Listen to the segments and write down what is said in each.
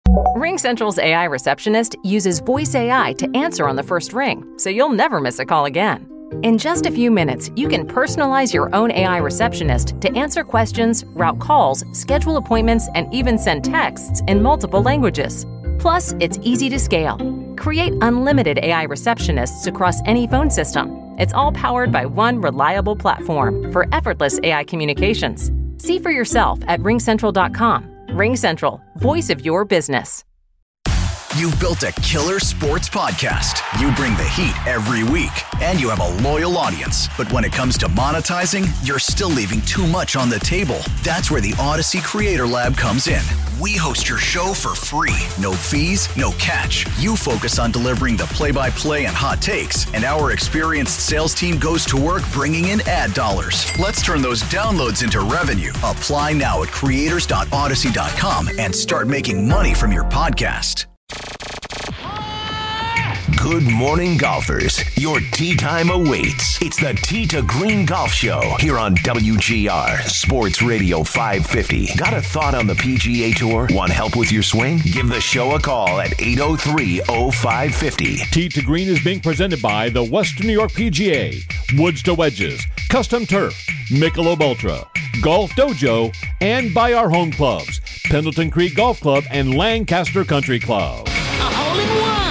RingCentral's AI receptionist uses voice AI to answer on the first ring, so you'll never miss a call again. In just a few minutes, you can personalize your own AI receptionist to answer questions, route calls, schedule appointments, and even send texts in multiple languages. Plus, it's easy to scale. Create unlimited AI receptionists across any phone system. It's all powered by one reliable platform for effortless AI communications. See for yourself at ringcentral.com. RingCentral, voice of your business. You've built a killer sports podcast. You bring the heat every week, and you have a loyal audience. But when it comes to monetizing, you're still leaving too much on the table. That's where the Odyssey Creator Lab comes in. We host your show for free. No fees, no catch. You focus on delivering the play-by-play and hot takes, and our experienced sales team goes to work bringing in ad dollars. Let's turn those downloads into revenue. Apply now at creators.odyssey.com and start making money from your podcast. Good morning, golfers. Your tee time awaits. It's the Tee to Green Golf Show here on WGR Sports Radio 550. Got a thought on the PGA Tour? Want help with your swing? Give the show a call at 803-0550. Tee to Green is being presented by the Western New York PGA, Woods to Wedges, Custom Turf, Michelob Ultra, Golf Dojo, and by our home clubs, Pendleton Creek Golf Club and Lancaster Country Club. A hole-in-one.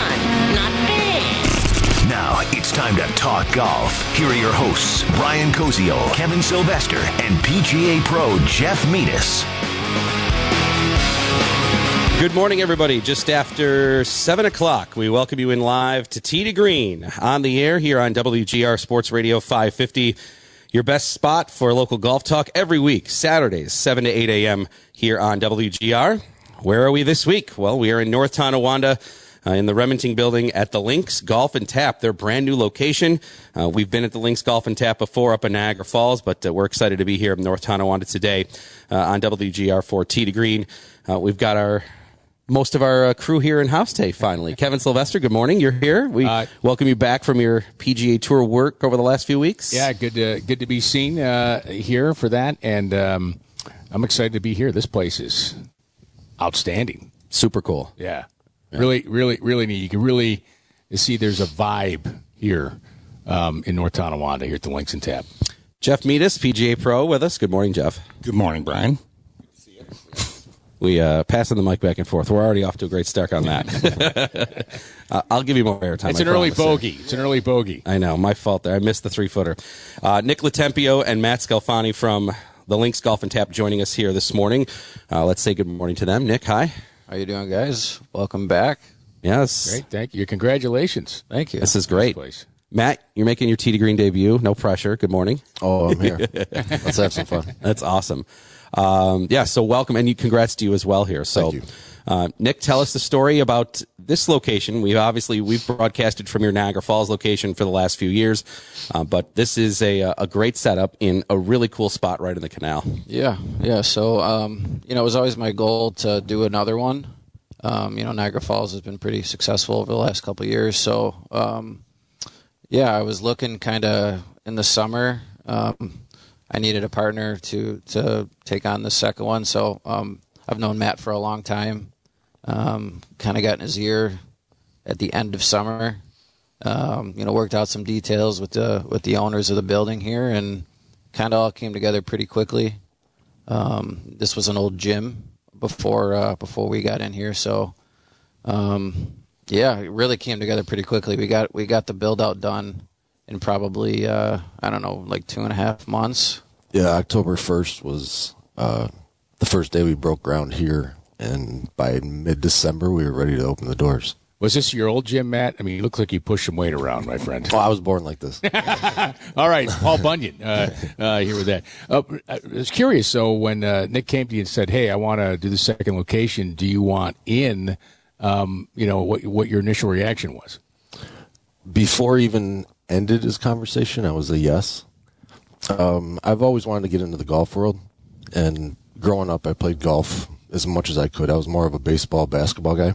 Now it's time to talk golf. Here are your hosts, Brian Koziol, Kevin Sylvester, and PGA Pro Jeff Metis. Good morning, everybody. Just after 7 o'clock, we welcome you in live to Tee to Green on the air here on WGR Sports Radio 550. Your best spot for local golf talk every week, Saturdays, 7 to 8 a.m. here on WGR. Where are we this week? Well, we are in North Tonawanda, in the Remington building at the Links Golf and Tap, their brand new location. We've been at the Links Golf and Tap before up in Niagara Falls, but we're excited to be here in North Tonawanda today on WGR for Tee to Green. We've got most of our crew here in house today, finally. Kevin Sylvester, good morning. You're here. We welcome you back from your PGA Tour work over the last few weeks. Yeah, good to be seen here for that, and I'm excited to be here. This place is outstanding. Super cool. Yeah. Really, really, really neat. You can really see there's a vibe here in North Tonawanda here at the Links and Tap. Jeff Metis, PGA Pro, with us. Good morning, Jeff. Good morning, Brian. We passing the mic back and forth. We're already off to a great start on that. I'll give you more airtime. It's an early bogey. It's an early bogey. I know. My fault there. I missed the 3-footer. Nick Latempio and Matt Scalfani from the Links Golf and Tap joining us here this morning. Let's say good morning to them. Nick, hi. How you doing, guys? Welcome back. Yes. Great, thank you. Congratulations. Thank you. This is great. Matt, you're making your Tee to Green debut. No pressure. Good morning. Oh, I'm here. Let's have some fun. That's awesome. So welcome, and congrats to you as well here. So, Thank you. Nick, tell us the story about this location. We've broadcasted from your Niagara Falls location for the last few years, but this is a great setup in a really cool spot right in the canal. Yeah. So, it was always my goal to do another one. Niagara Falls has been pretty successful over the last couple of years. So, I was looking kind of in the summer. I needed a partner to take on the second one. So, I've known Matt for a long time. Kind of got in his ear at the end of summer. Worked out some details with the owners of the building here, and kind of all came together pretty quickly. This was an old gym before we got in here, so it really came together pretty quickly. We got the build out done in probably like 2.5 months. Yeah, October 1st was the first day we broke ground here, and by mid-December we were ready to open the doors. Was this your old gym, Matt? I mean, you look like you pushed some weight around, my friend. Oh, I was born like this. All right, Paul Bunyan here with that. I was curious, so when Nick came to you and said, hey, I want to do the second location, do you want in, what your initial reaction was? Before even ended his conversation, I was a yes. I've always wanted to get into the golf world, and growing up, I played golf as much as I could. I was more of a baseball, basketball guy.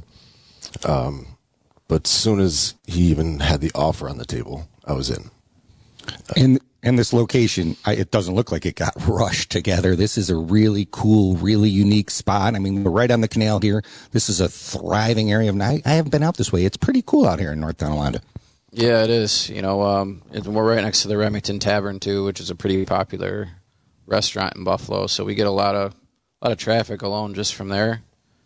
But as soon as he even had the offer on the table, I was in. And this location, it doesn't look like it got rushed together. This is a really cool, really unique spot. I mean, we're right on the canal here. This is a thriving area. I haven't been out this way. It's pretty cool out here in North Tonawanda. Yeah, it is. We're right next to the Remington Tavern too, which is a pretty popular restaurant in Buffalo. So we get a lot of traffic alone just from there.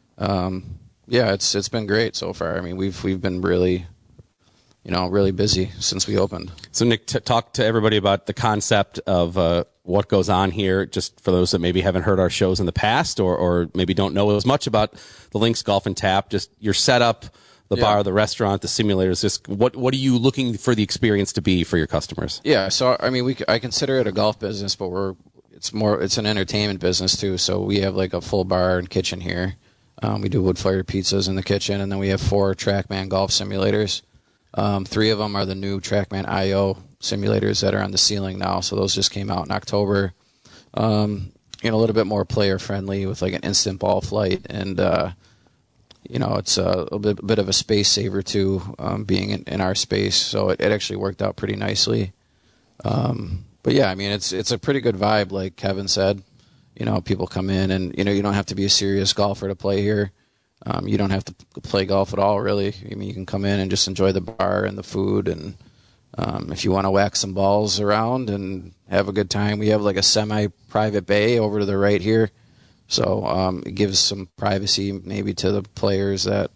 It's been great so far. I mean, we've been really busy since we opened. So, Nick, talk to everybody about the concept of what goes on here, just for those that maybe haven't heard our shows in the past or maybe don't know as much about the Links Golf and Tap, just your setup, the bar, the restaurant, the simulators. Just what are you looking for the experience to be for your customers? Yeah, so, I mean, I consider it a golf business, but it's an entertainment business, too. So we have, like, a full bar and kitchen here. We do wood-fired pizzas in the kitchen, and then we have 4 TrackMan golf simulators. 3 of them are the new TrackMan IO simulators that are on the ceiling now. So those just came out in October. A little bit more player friendly with like an instant ball flight, and it's a bit of a space saver too, being in our space. So it actually worked out pretty nicely. But yeah, I mean it's a pretty good vibe, like Kevin said. People come in, and you don't have to be a serious golfer to play here. You don't have to play golf at all, really. I mean, you can come in and just enjoy the bar and the food, and if you want to whack some balls around and have a good time, we have like a semi-private bay over to the right here. So it gives some privacy maybe to the players that,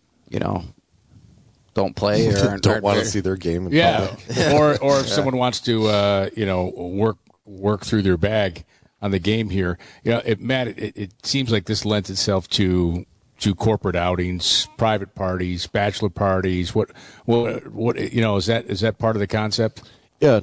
don't play or don't want to see their game in public. or if someone wants to, work through their bag on the game here. Matt, it seems like this lends itself to corporate outings, private parties, bachelor parties. What is that part of the concept? Yeah,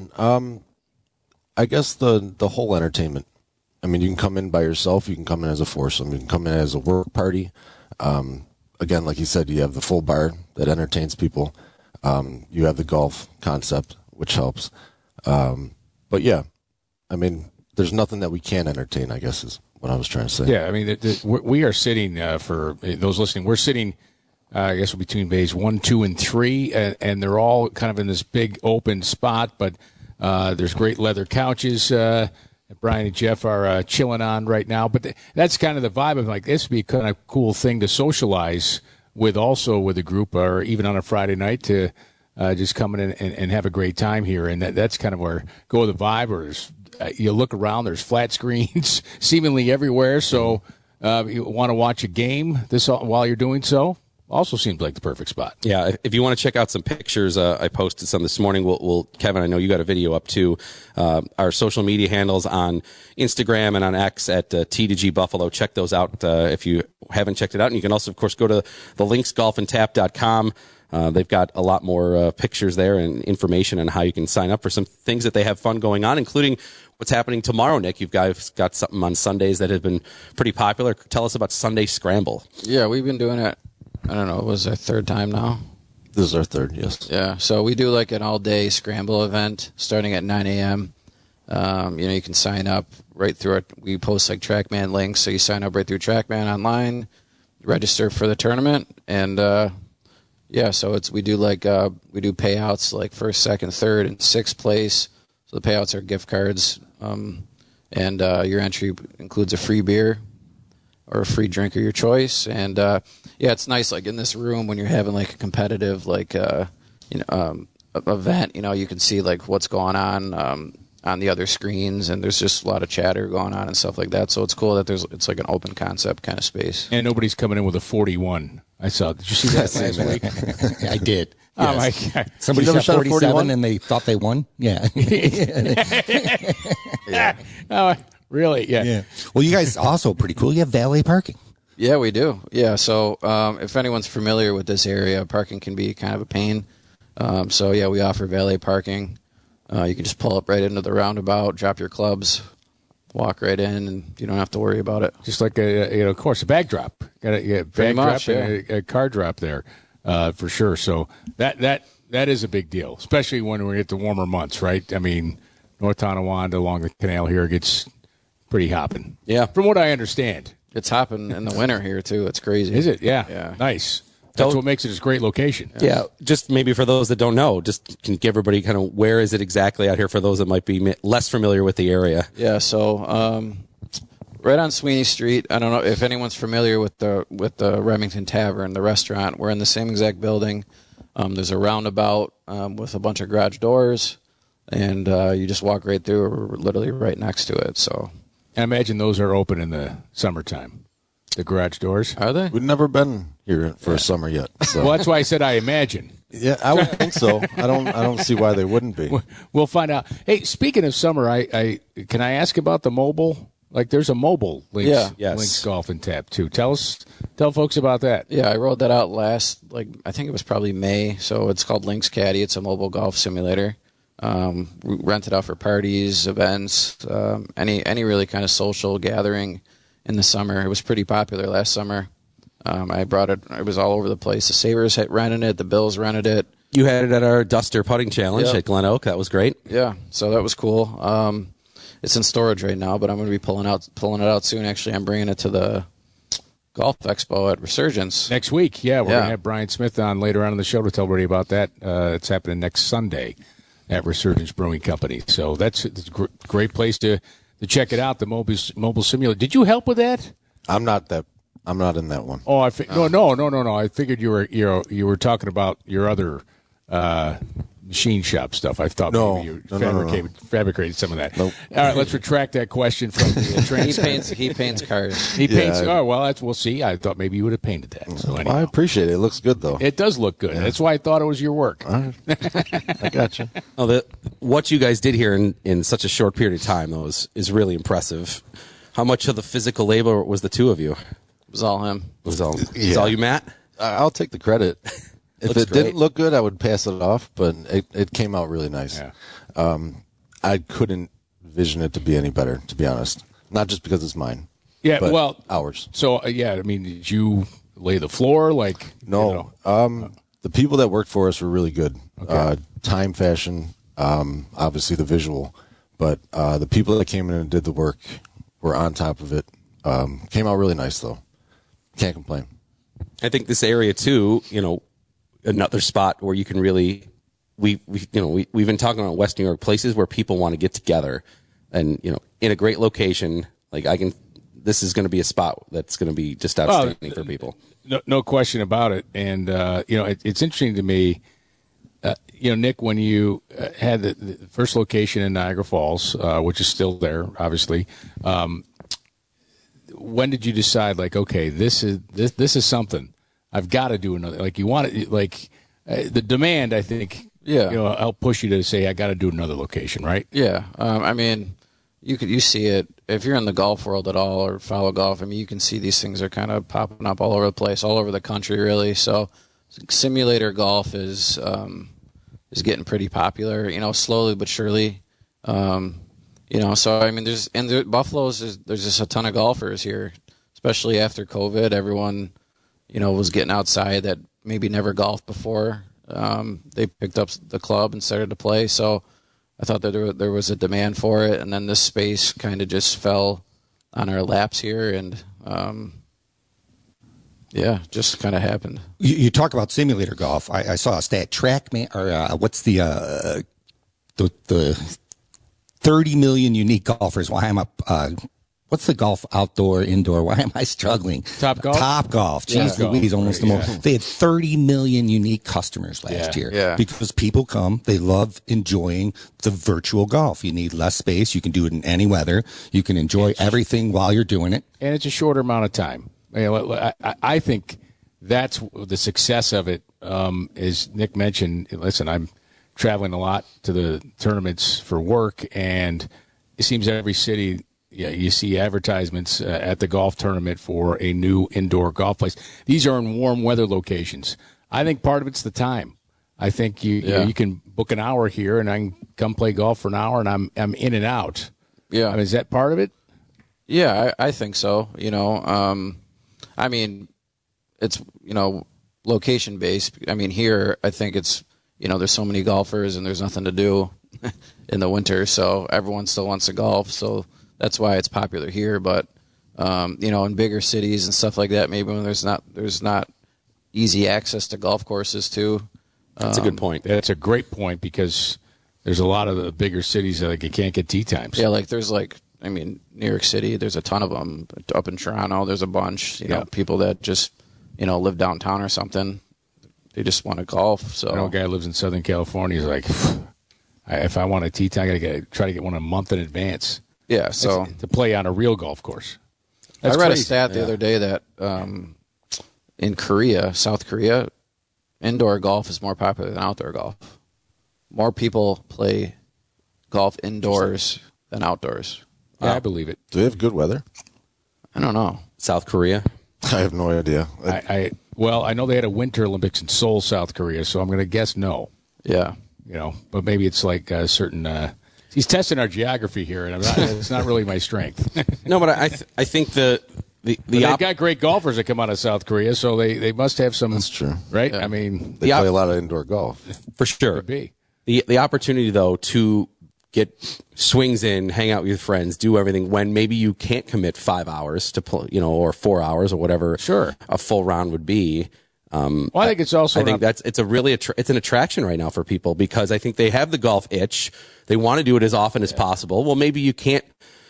I guess the whole entertainment. I mean, you can come in by yourself, you can come in as a foursome, you can come in as a work party. Again, like you said, you have the full bar that entertains people. You have the golf concept, which helps. But yeah, I mean, there's nothing that we can't entertain, I guess, is what I was trying to say. Yeah, I mean, we are sitting, for those listening, we're sitting, I guess, between bays 1, 2, and 3, and they're all kind of in this big open spot, but there's great leather couches that Brian and Jeff are chilling on right now. But that's kind of the vibe of, like, this would be kind of a cool thing to socialize with a group, or even on a Friday night to just come in and have a great time here. And that's kind of where go with the vibe, or you look around, there's flat screens seemingly everywhere. So you want to watch a game while you're doing so, also seems like the perfect spot. Yeah, if you want to check out some pictures, I posted some this morning. We'll Kevin, I know you got a video up too. Our social media handles on Instagram and on X at T2G Buffalo. Check those out if you haven't checked it out. And you can also, of course, go to the linksgolfandtap.com. They've got a lot more pictures there and information on how you can sign up for some things that they have fun going on, including what's happening tomorrow, Nick. You've guys got something on Sundays that have been pretty popular. Tell us about Sunday Scramble. Yeah, we've been doing it, I don't know, it was our 3rd time now. This is our 3rd, yes. Yeah, so we do like an all-day scramble event starting at 9 a.m. You can sign up right through it. We post like TrackMan links, so you sign up right through TrackMan online, register for the tournament, and so we do payouts like 1st, 2nd, 3rd, and 6th place. So the payouts are gift cards, and your entry includes a free beer or a free drink of your choice. And it's nice, like in this room when you're having like a competitive event. You can see like what's going on the other screens, and there's just a lot of chatter going on and stuff like that. So it's cool that it's like an open concept kind of space. And nobody's coming in with a 41. I saw. Did you see that last week? I did. Yes. Oh my God! Somebody shot 47 and they thought they won. Yeah. Yeah. Oh, really? Yeah. Well, you guys also pretty cool. You have valet parking. Yeah, we do. Yeah. So if anyone's familiar with this area, parking can be kind of a pain. We offer valet parking. You can just pull up right into the roundabout, drop your clubs, walk right in, and you don't have to worry about it. Just like of course, a bag drop. Got a bag drop and a car drop there, for sure. So that is a big deal, especially when we get the warmer months, right? I mean, North Tonawanda along the canal here gets pretty hopping. Yeah, from what I understand, it's hopping in the winter here too. It's crazy. Is it? Yeah. Yeah. Nice. That's what makes it a great location. Yeah, just maybe for those that don't know, just can give everybody kind of where is it exactly out here for those that might be less familiar with the area. Yeah, so right on Sweeney Street. I don't know if anyone's familiar with the Remington Tavern, the restaurant. We're in the same exact building. There's a roundabout with a bunch of garage doors, and you just walk right through. We're literally right next to it. So, I imagine those are open in the summertime. The garage doors, are they? We've never been here for a summer yet. So. Well, that's why I said I imagine. Yeah, I would think so. I don't see why they wouldn't be. We'll find out. Hey, speaking of summer, I can I ask about the mobile? Like, there's a mobile Links Golf and Tap too. Tell folks about that. Yeah, I rolled that out I think it was probably May. So it's called Links Caddy. It's a mobile golf simulator. We rent it out for parties, events, any really kind of social gathering in the summer. It was pretty popular last summer. I brought it. It was all over the place. The Sabres had rented it. The Bills rented it. You had it at our Duster Putting Challenge at Glen Oak. That was great. Yeah, so that was cool. It's in storage right now, but I'm going to be pulling it out soon. Actually, I'm bringing it to the Golf Expo at Resurgence next week. Yeah, we're going to have Brian Smith on later on in the show to tell everybody about that. It's happening next Sunday at Resurgence Brewing Company. So it's a great place to check it out. The mobile simulator. Did you help with that? I'm not in that one. Oh, no. I figured you were talking about your other machine shop stuff. I thought maybe you fabricated some of that. Nope. All right, let's retract that question from the train. He paints cars. He paints. Oh well, we'll see. I thought maybe you would have painted that. So well, I appreciate it. It looks good though. It does look good. Yeah. That's why I thought it was your work. All right. I got you. What you guys did here in such a short period of time, though, is really impressive. How much of the physical labor was the two of you? It was all him. It was all you, Matt? I'll take the credit. If it didn't look good, I would pass it off, but it came out really nice. Yeah. I couldn't vision it to be any better, to be honest. Not just because it's mine. Yeah, but well, ours. So, I mean, did you lay the floor? No. The people that worked for us were really good. Okay. Time, fashion, obviously the visual. But the people that came in and did the work were on top of it. Came out really nice, though. Can't complain. I think this area, too, another spot where you can really, we've been talking about West New York, places where people want to get together, and in a great location. This is going to be a spot that's going to be just outstanding for people. No question about it. And it's interesting to me, Nick, when you had the first location in Niagara Falls, which is still there, obviously. When did you decide? Okay, this is something. I've got to do another. You want it, the demand, I think. Yeah. Help push you to say I got to do another location, right? Yeah. I mean, you see it if you're in the golf world at all or follow golf. I mean, you can see these things are kind of popping up all over the place, all over the country, really. So, simulator golf is getting pretty popular. Slowly but surely. So I mean, there's just a ton of golfers here, especially after COVID. Everyone, was getting outside that maybe never golfed before. They picked up the club and started to play. So I thought that there was a demand for it, and then this space kind of just fell on our laps here, and just kind of happened. You talk about simulator golf. I saw a stat, TrackMan, or what's the 30 million unique golfers. Why am I? What's the golf outdoor, indoor? Why am I struggling? Top Golf? Top Golf. Jeez Louise, almost the most. They had 30 million unique customers last year. Yeah. Because people come, they love enjoying the virtual golf. You need less space. You can do it in any weather. You can enjoy everything while you're doing it. And it's a shorter amount of time. I think that's the success of it. As Nick mentioned, listen, I'm traveling a lot to the tournaments for work, and it seems every city, you see advertisements at the golf tournament for a new indoor golf place. These are in warm weather locations. I think part of it's the time. I think you can book an hour here, and I can come play golf for an hour, and I'm in and out. Yeah, I mean, is that part of it? Yeah, I think so. I mean, it's location based. I mean, here I think it's there's so many golfers and there's nothing to do in the winter, so everyone still wants to golf. So that's why it's popular here. But in bigger cities and stuff like that, maybe when there's not easy access to golf courses too. That's a good point. That's a great point because there's a lot of the bigger cities that you can't get tee times. Yeah, there's New York City, there's a ton of them. Up in Toronto, there's a bunch. You know, people that just, live downtown or something. They just want to golf. So I know a guy who lives in Southern California. He's like, if I want a tee time, I got to try to get one a month in advance. Yeah, so to play on a real golf course. That's I read crazy. a stat the other day that in Korea, South Korea, indoor golf is more popular than outdoor golf. More people play golf indoors than outdoors. Yeah, I believe it. Do they have good weather? I don't know. South Korea? I have no idea. Well, I know they had a Winter Olympics in Seoul, South Korea, so I'm going to guess no. Yeah. But maybe it's like a certain he's testing our geography here, and it's not really my strength. No, but I think they've got great golfers that come out of South Korea, so they must have some. That's true, right? Yeah. I mean, they play a lot of indoor golf for sure. Could be. The opportunity though to get swings in, hang out with your friends, do everything when maybe you can't commit 5 hours to play, or 4 hours or whatever. Sure, a full round would be. Well, I think it's also. I think it's a really it's an attraction right now for people because I think they have the golf itch. They want to do it as often as possible. Well, maybe you can't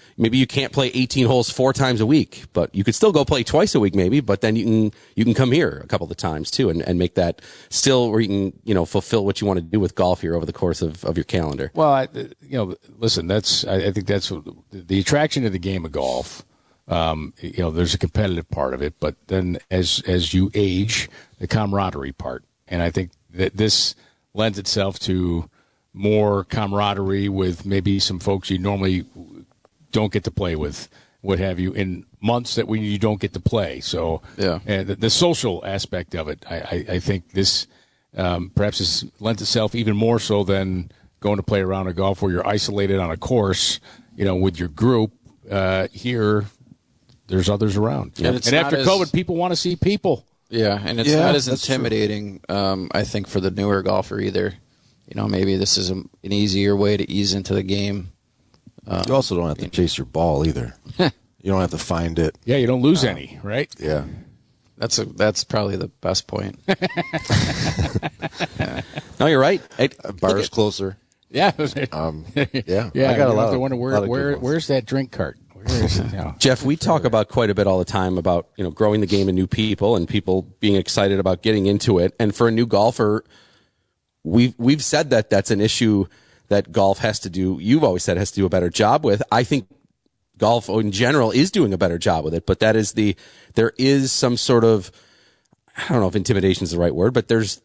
play 18 holes 4 times a week, but you could still go play twice a week maybe, but then you can come here a couple of times too and make that still where you can, fulfill what you want to do with golf here over the course of your calendar. Well, listen, I think that's the attraction of the game of golf. There's a competitive part of it, but then as you age, the camaraderie part. And I think that this lends itself to more camaraderie with maybe some folks you normally don't get to play with, what have you, in months that you don't get to play. So the social aspect of it, I think this perhaps has lent itself even more so than going to play around a golf where you're isolated on a course, with your group. Here, there's others around. Yeah. And after COVID, people want to see people. Yeah, and it's not as intimidating, I think, for the newer golfer either. Maybe this is an easier way to ease into the game. You also don't have to chase your ball either. You don't have to find it. Yeah, you don't lose any, right? Yeah. That's probably the best point. No, you're right. Bar's closer. Yeah. Yeah. I got a lot to of wonder where's that drink cart? Jeff, we talk about quite a bit all the time about growing the game and new people and people being excited about getting into it. And for a new golfer, we've said that that's an issue that golf has to do. You've always said has to do a better job with. I think golf in general is doing a better job with it, but there is some sort of, I don't know if intimidation is the right word, but there's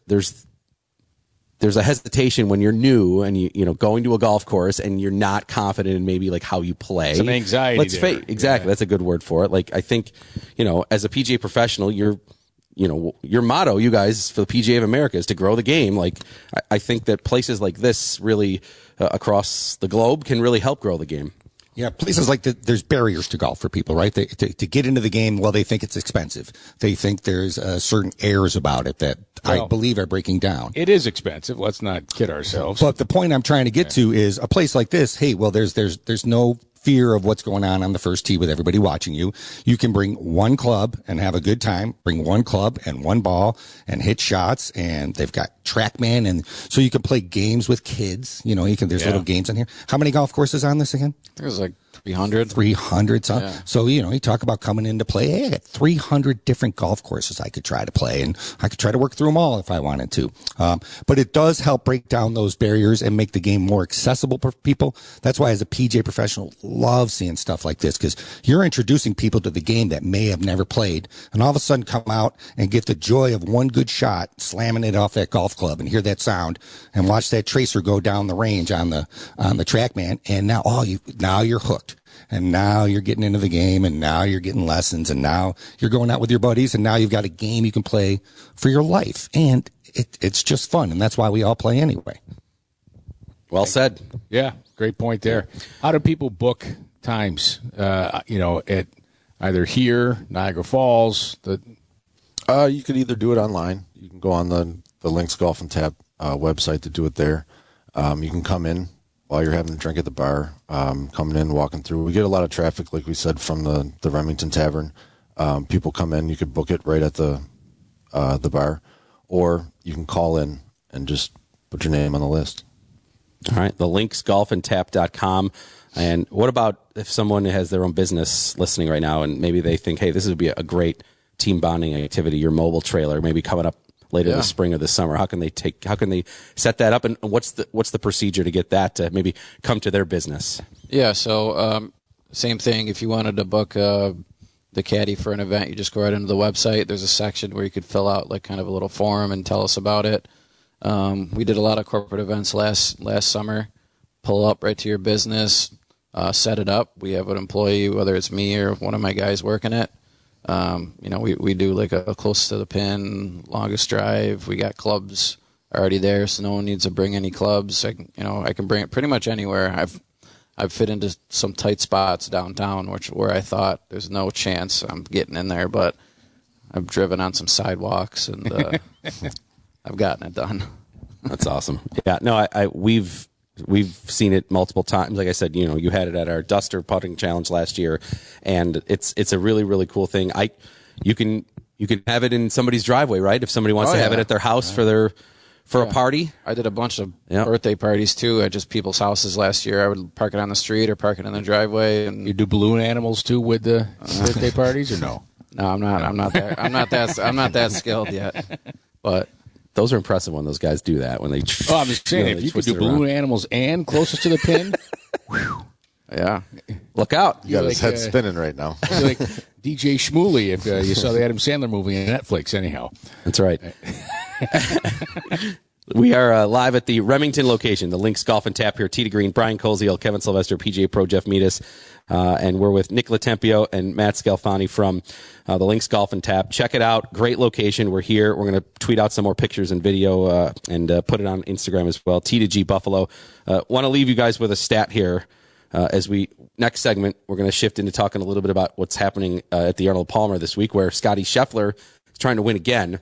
a hesitation when you're new and you going to a golf course and you're not confident in maybe like how you play. Some anxiety. Exactly. That's a good word for it. Like I think, as a PGA professional, your motto, you guys, for the PGA of America is to grow the game. Like I think that places like this really across the globe can really help grow the game. Yeah, places like there's barriers to golf for people, right? To get into the game, they think it's expensive. They think there's certain airs about it that I believe are breaking down. It is expensive. Let's not kid ourselves. But the point I'm trying to get to is a place like this. Hey, there's no fear of what's going on the first tee with everybody watching you. You can bring one club and have a good time. Bring one club and one ball and hit shots. And they've got TrackMan, and so you can play games with kids. There's little games in here. How many golf courses on this again? There's like 300. 300. Yeah. So, you talk about coming into play. Hey, I got 300 different golf courses I could try to play, and I could try to work through them all if I wanted to. But it does help break down those barriers and make the game more accessible for people. That's why as a PGA professional, love seeing stuff like this, because you're introducing people to the game that may have never played, and all of a sudden come out and get the joy of one good shot, slamming it off that golf club and hear that sound and watch that tracer go down the range on the TrackMan. And now you're hooked. And now you're getting into the game, and now you're getting lessons, and now you're going out with your buddies, and now you've got a game you can play for your life. And it's just fun, and that's why we all play anyway. Well said. Yeah, great point there. How do people book times, at either here, Niagara Falls? You could either do it online. You can go on the Links Golf and Tap website to do it there. You can come in while you're having a drink at the bar, coming in, walking through. We get a lot of traffic, like we said, from the Remington Tavern. People come in. You could book it right at the the bar, or you can call in and just put your name on the list. All right, the linksgolfandtap.com. And what about if someone has their own business listening right now and maybe they think, hey, this would be a great team bonding activity, your mobile trailer, maybe coming up later this spring or this summer. How can they set that up, and what's the procedure to get that to maybe come to their business? Yeah, so same thing. If you wanted to book the caddy for an event, you just go right into the website. There's a section where you could fill out like kind of a little form and tell us about it. We did a lot of corporate events last summer. Pull up right to your business, set it up. We have an employee, whether it's me or one of my guys working it. We do like a close to the pin, longest drive. We got clubs already there, so no one needs to bring any clubs. I can bring it pretty much anywhere. I've fit into some tight spots downtown, where I thought there's no chance I'm getting in there, but I've driven on some sidewalks and I've gotten it done. That's awesome. Yeah, no, we've seen it multiple times. Like I said, you had it at our Duster putting challenge last year, and it's a really, really cool thing. You can have it in somebody's driveway, right? If somebody wants to have it at their house for a party. I did a bunch of birthday parties too at just people's houses last year. I would park it on the street or park it in the driveway. And you do balloon animals too with the birthday parties, or no? No, I'm not. I'm not that skilled yet. But those are impressive when those guys do that. When they I'm just saying, if you could do balloon animals and closest to the pin, yeah, look out! You got his head spinning right now. You're like DJ Shmuley if you saw the Adam Sandler movie on Netflix. Anyhow, that's right. We are live at the Remington location, the Links Golf and Tap here. Tee to Green, Brian Koziel, Kevin Sylvester, PGA Pro Jeff Meadis, and we're with Nick Latempio and Matt Scalfani from the Links Golf and Tap. Check it out. Great location. We're here. We're going to tweet out some more pictures and video and put it on Instagram as well. T2G Buffalo. Want to leave you guys with a stat here. Next segment, we're going to shift into talking a little bit about what's happening at the Arnold Palmer this week, where Scotty Scheffler is trying to win again.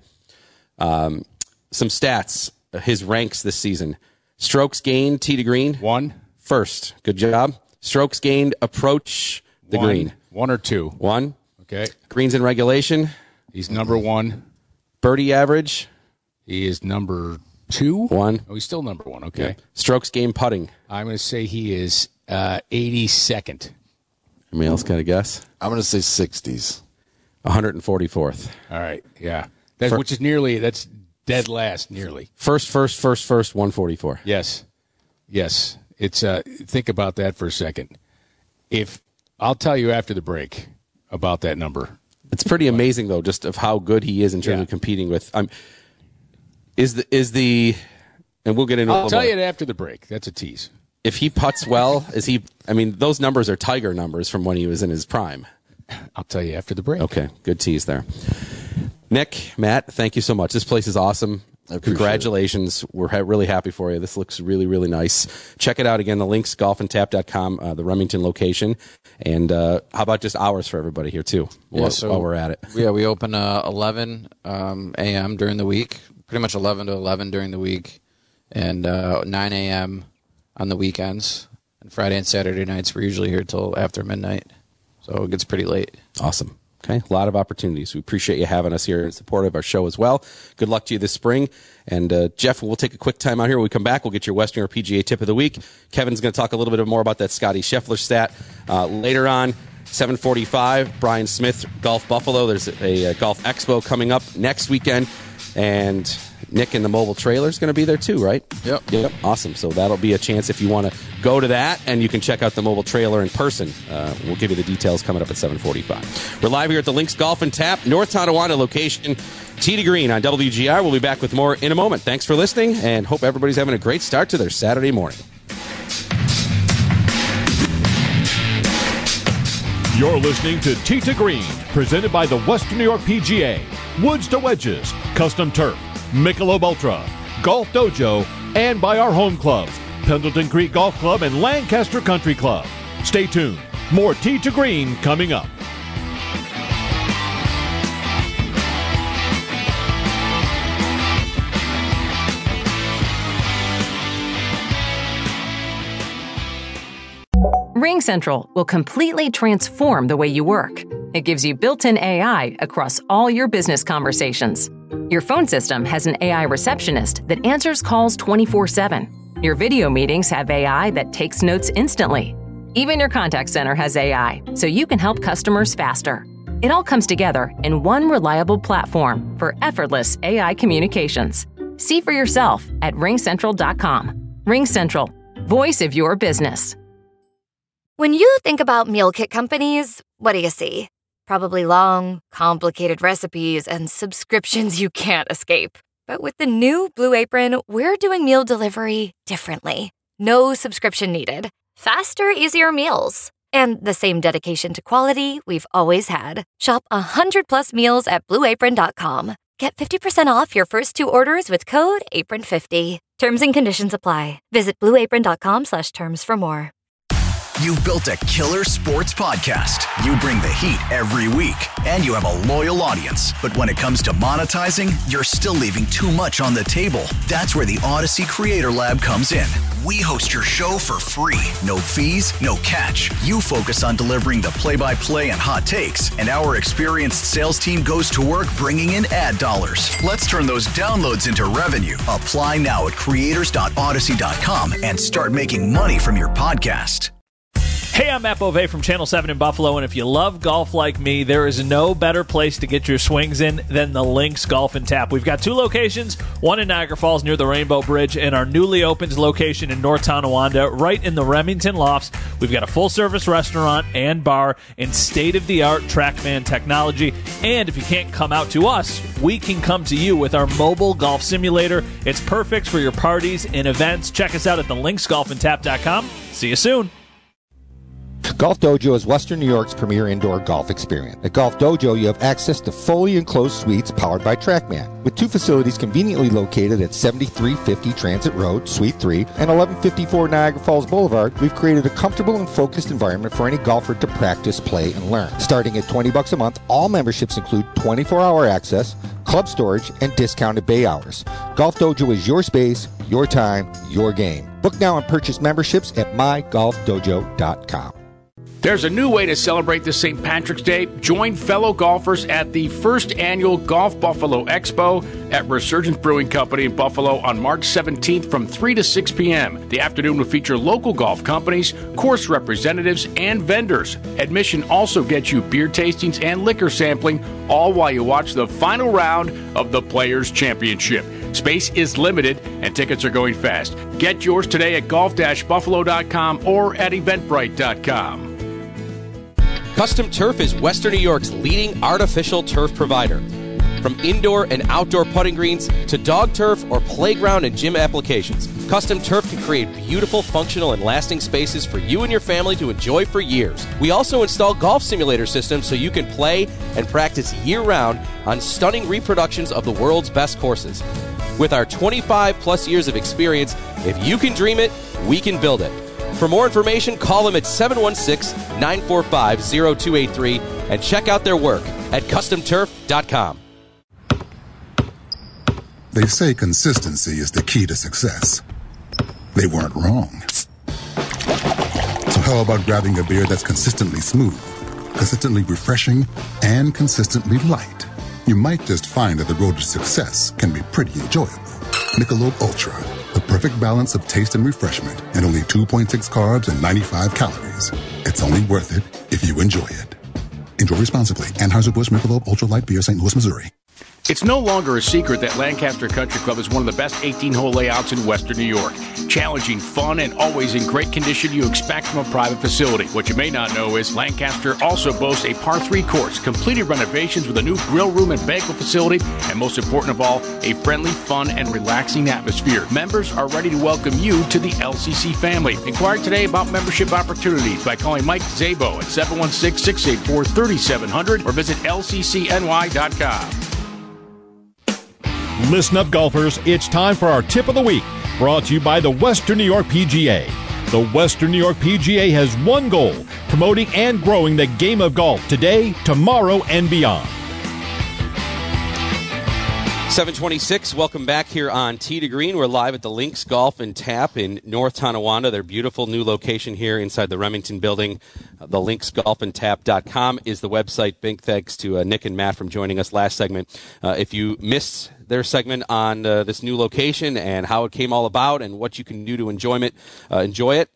Some stats, his ranks this season. Strokes gained, tee to green. 1. First. Good job. Strokes gained, approach the green. 1 or 2? 1. Okay. Greens in regulation. He's number 1. Birdie average. He is number 2. 1. Oh, he's still number 1. Okay. Yeah. Strokes gained putting. I'm going to say he is 82nd. Anybody else got a guess? I'm going to say 60s. 144th. All right. Yeah. Which is nearly, that's dead last, nearly. First, 144. Yes. It's think about that for a second. If I'll tell you after the break about that number. It's pretty amazing though, just of how good he is in terms of competing with. Is the and we'll get into. I'll tell you it after the break. That's a tease. If he putts well, is he? I mean, those numbers are Tiger numbers from when he was in his prime. I'll tell you after the break. Okay, good tease there. Nick, Matt, thank you so much. This place is awesome. Congratulations. We're really happy for you. This looks really, really nice. Check it out again, the links, golfandtap.com, the Remington location. And how about just hours for everybody here, too, while we're at it? Yeah, we open 11 a.m. during the week, pretty much 11 to 11 during the week, and 9 a.m. on the weekends. And Friday and Saturday nights, we're usually here till after midnight. So it gets pretty late. Awesome. Okay, a lot of opportunities. We appreciate you having us here in support of our show as well. Good luck to you this spring. And Jeff, we'll take a quick time out here. When we come back, we'll get your Western PGA tip of the week. Kevin's going to talk a little bit more about that Scotty Scheffler stat. Later on, 7:45, Brian Smith, Golf Buffalo. There's a Golf Expo coming up next weekend. And Nick in the mobile trailer is going to be there too, right? Yep. Awesome. So that'll be a chance if you want to go to that, and you can check out the mobile trailer in person. We'll give you the details coming up at 7:45. We're live here at the Links Golf and Tap, North Tonawanda location, Tee to Green on WGR. We'll be back with more in a moment. Thanks for listening, and hope everybody's having a great start to their Saturday morning. You're listening to Tee to Green, presented by the Western New York PGA, Woods to Wedges, Custom Turf, Michelob Ultra, Golf Dojo, and by our home clubs, Pendleton Creek Golf Club and Lancaster Country Club. Stay tuned. More Tee to Green coming up. RingCentral will completely transform the way you work. It gives you built-in AI across all your business conversations. Your phone system has an AI receptionist that answers calls 24/7. Your video meetings have AI that takes notes instantly. Even your contact center has AI, so you can help customers faster. It all comes together in one reliable platform for effortless AI communications. See for yourself at RingCentral.com. RingCentral, voice of your business. When you think about meal kit companies, what do you see? Probably long, complicated recipes and subscriptions you can't escape. But with the new Blue Apron, we're doing meal delivery differently. No subscription needed. Faster, easier meals. And the same dedication to quality we've always had. Shop 100+ meals at BlueApron.com. Get 50% off your first 2 orders with code APRON50. Terms and conditions apply. Visit BlueApron.com/terms for more. You've built a killer sports podcast. You bring the heat every week, and you have a loyal audience. But when it comes to monetizing, you're still leaving too much on the table. That's where the Odyssey Creator Lab comes in. We host your show for free. No fees, no catch. You focus on delivering the play-by-play and hot takes, and our experienced sales team goes to work bringing in ad dollars. Let's turn those downloads into revenue. Apply now at creators.odyssey.com and start making money from your podcast. Hey, I'm Matt Bove from Channel 7 in Buffalo, and if you love golf like me, there is no better place to get your swings in than the Links Golf and Tap. We've got 2 locations, one in Niagara Falls near the Rainbow Bridge, and our newly opened location in North Tonawanda, right in the Remington Lofts. We've got a full-service restaurant and bar and state-of-the-art TrackMan technology. And if you can't come out to us, we can come to you with our mobile golf simulator. It's perfect for your parties and events. Check us out at thelinksgolfandtap.com. See you soon. Golf Dojo is Western New York's premier indoor golf experience. At Golf Dojo, you have access to fully enclosed suites powered by TrackMan. With 2 facilities conveniently located at 7350 Transit Road, Suite 3, and 1154 Niagara Falls Boulevard, we've created a comfortable and focused environment for any golfer to practice, play, and learn. Starting at $20 a month, all memberships include 24-hour access, club storage, and discounted bay hours. Golf Dojo is your space, your time, your game. Book now and purchase memberships at mygolfdojo.com. There's a new way to celebrate this St. Patrick's Day. Join fellow golfers at the first annual Golf Buffalo Expo at Resurgence Brewing Company in Buffalo on March 17th from 3 to 6 p.m. The afternoon will feature local golf companies, course representatives, and vendors. Admission also gets you beer tastings and liquor sampling, all while you watch the final round of the Players' Championship. Space is limited and tickets are going fast. Get yours today at golf-buffalo.com or at eventbrite.com. Custom Turf is Western New York's leading artificial turf provider. From indoor and outdoor putting greens to dog turf or playground and gym applications, Custom Turf can create beautiful, functional, and lasting spaces for you and your family to enjoy for years. We also install golf simulator systems so you can play and practice year-round on stunning reproductions of the world's best courses. With our 25-plus years of experience, if you can dream it, we can build it. For more information, call them at 716-945-0283 and check out their work at CustomTurf.com. They say consistency is the key to success. They weren't wrong. So how about grabbing a beer that's consistently smooth, consistently refreshing, and consistently light? You might just find that the road to success can be pretty enjoyable. Michelob Ultra, the perfect balance of taste and refreshment, and only 2.6 carbs and 95 calories. It's only worth it if you enjoy it. Enjoy responsibly. Anheuser-Busch Michelob Ultra Light Beer, St. Louis, Missouri. It's no longer a secret that Lancaster Country Club is one of the best 18-hole layouts in Western New York. Challenging, fun, and always in great condition you expect from a private facility. What you may not know is Lancaster also boasts a par 3 course, completed renovations with a new grill room and banquet facility, and most important of all, a friendly, fun, and relaxing atmosphere. Members are ready to welcome you to the LCC family. Inquire today about membership opportunities by calling Mike Zabo at 716-684-3700 or visit lccny.com. Listen up, golfers. It's time for our tip of the week, brought to you by the Western New York PGA. The Western New York PGA has one goal: promoting and growing the game of golf today, tomorrow, and beyond. 726, welcome back here on Tee to Green. We're live at the Links Golf and Tap in North Tonawanda, their beautiful new location here inside the Remington building. The linksgolfandtap.com is the website. Big thanks to Nick and Matt from joining us last segment. If you missed their segment on this new location and how it came all about and what you can do to enjoy it,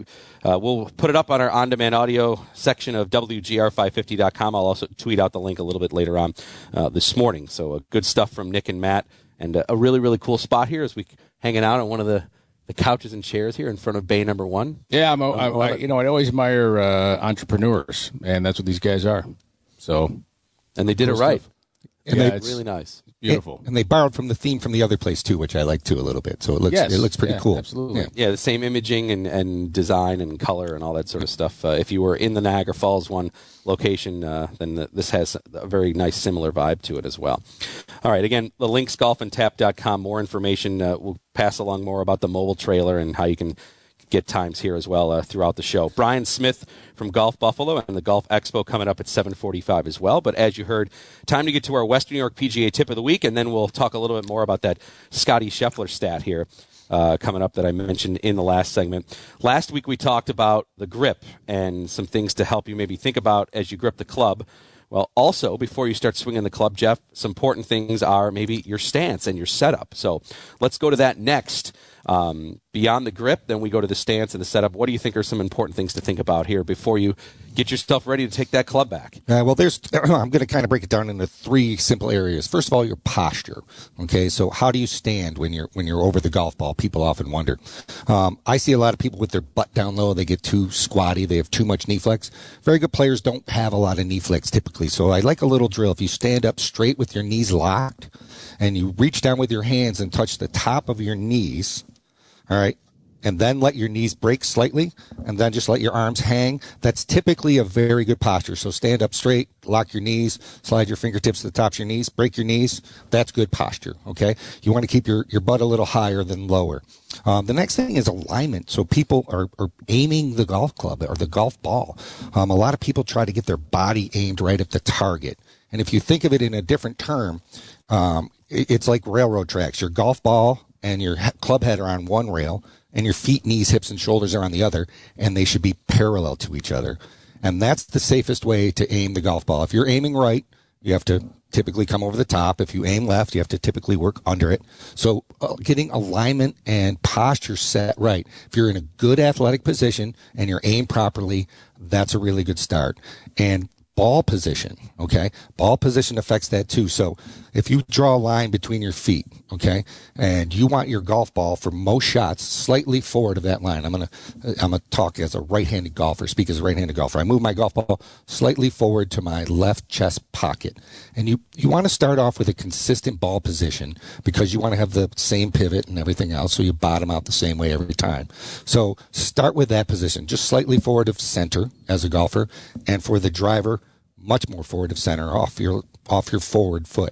we'll put it up on our on-demand audio section of WGR550.com. I'll also tweet out the link a little bit later on this morning. So good stuff from Nick and Matt, and a really, really cool spot here as we hanging out on one of the couches and chairs here in front of bay number 1. Yeah, I always admire entrepreneurs, and that's what these guys are. So, and they did it right. And it's really nice. Beautiful. And they borrowed from the theme from the other place, too, which I like, too, a little bit. So it looks pretty cool. Absolutely. Yeah, the same imaging and design and color and all that sort of stuff. If you were in the Niagara Falls one location, then this has a very nice similar vibe to it as well. All right, again, the linksgolfandtap.com. More information. We'll pass along more about the mobile trailer and how you can get times here as well throughout the show. Brian Smith from Golf Buffalo and the Golf Expo coming up at 7:45 as well. But as you heard, time to get to our Western New York PGA tip of the week, and then we'll talk a little bit more about that Scotty Scheffler stat here coming up that I mentioned in the last segment. Last week we talked about the grip and some things to help you maybe think about as you grip the club. Well, also, before you start swinging the club, Jeff, some important things are maybe your stance and your setup. So let's go to that next. Beyond the grip, then we go to the stance and the setup. What do you think are some important things to think about here before you get yourself ready to take that club back? I'm going to kind of break it down into 3 simple areas. First of all, your posture. Okay, so how do you stand when you're over the golf ball? People often wonder. I see a lot of people with their butt down low. They get too squatty. They have too much knee flex. Very good players don't have a lot of knee flex typically. So I like a little drill. If you stand up straight with your knees locked and you reach down with your hands and touch the top of your knees, all right, and then let your knees break slightly, and then just let your arms hang. That's typically a very good posture. So stand up straight, lock your knees, slide your fingertips to the tops of your knees, break your knees. That's good posture, okay? You want to keep your butt a little higher than lower. The next thing is alignment. So people are aiming the golf club or the golf ball. A lot of people try to get their body aimed right at the target. And if you think of it in a different term, it's like railroad tracks. Your golf ball and your club head are on one rail, and your feet, knees, hips, and shoulders are on the other, and they should be parallel to each other. And that's the safest way to aim the golf ball. If you're aiming right, you have to typically come over the top. If you aim left, you have to typically work under it. So getting alignment and posture set right. If you're in a good athletic position and you're aimed properly, that's a really good start. And ball position, okay? Ball position affects that too. So if you draw a line between your feet, okay, and you want your golf ball for most shots slightly forward of that line. I'm gonna talk as a right-handed golfer, speak as a right-handed golfer. I move my golf ball slightly forward to my left chest pocket. And you want to start off with a consistent ball position because you want to have the same pivot and everything else, so you bottom out the same way every time. So start with that position, just slightly forward of center as a golfer, and for the driver, much more forward of center, off your forward foot.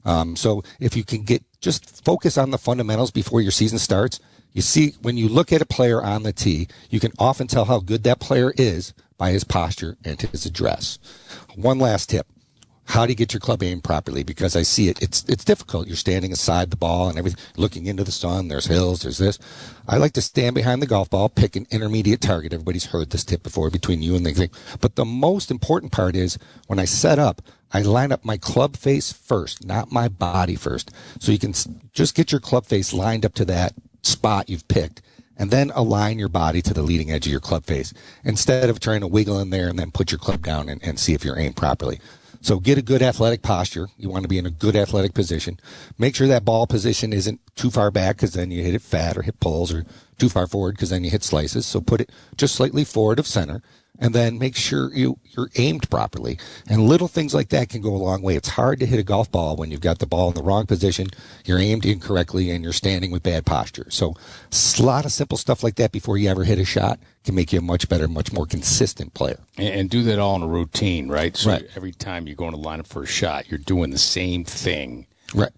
So if you can just focus on the fundamentals before your season starts, you see when you look at a player on the tee, you can often tell how good that player is by his posture and his address. One last tip. How do you get your club aimed properly? Because I see it's difficult. You're standing aside the ball and everything, looking into the sun. There's hills, there's this. I like to stand behind the golf ball, pick an intermediate target. Everybody's heard this tip before between you and the thing. But the most important part is when I set up, I line up my club face first, not my body first. So you can just get your club face lined up to that spot you've picked, and then align your body to the leading edge of your club face instead of trying to wiggle in there and then put your club down and see if you're aimed properly. So get a good athletic posture. You want to be in a good athletic position. Make sure that ball position isn't too far back because then you hit it fat or hit pulls, or too far forward because then you hit slices. So put it just slightly forward of center, and then make sure you're aimed properly. And little things like that can go a long way. It's hard to hit a golf ball when you've got the ball in the wrong position, you're aimed incorrectly, and you're standing with bad posture. So a lot of simple stuff like that before you ever hit a shot can make you a much better, much more consistent player. And do that all in a routine, right? So right. Every time you go in a lineup for a shot, you're doing the same thing, right?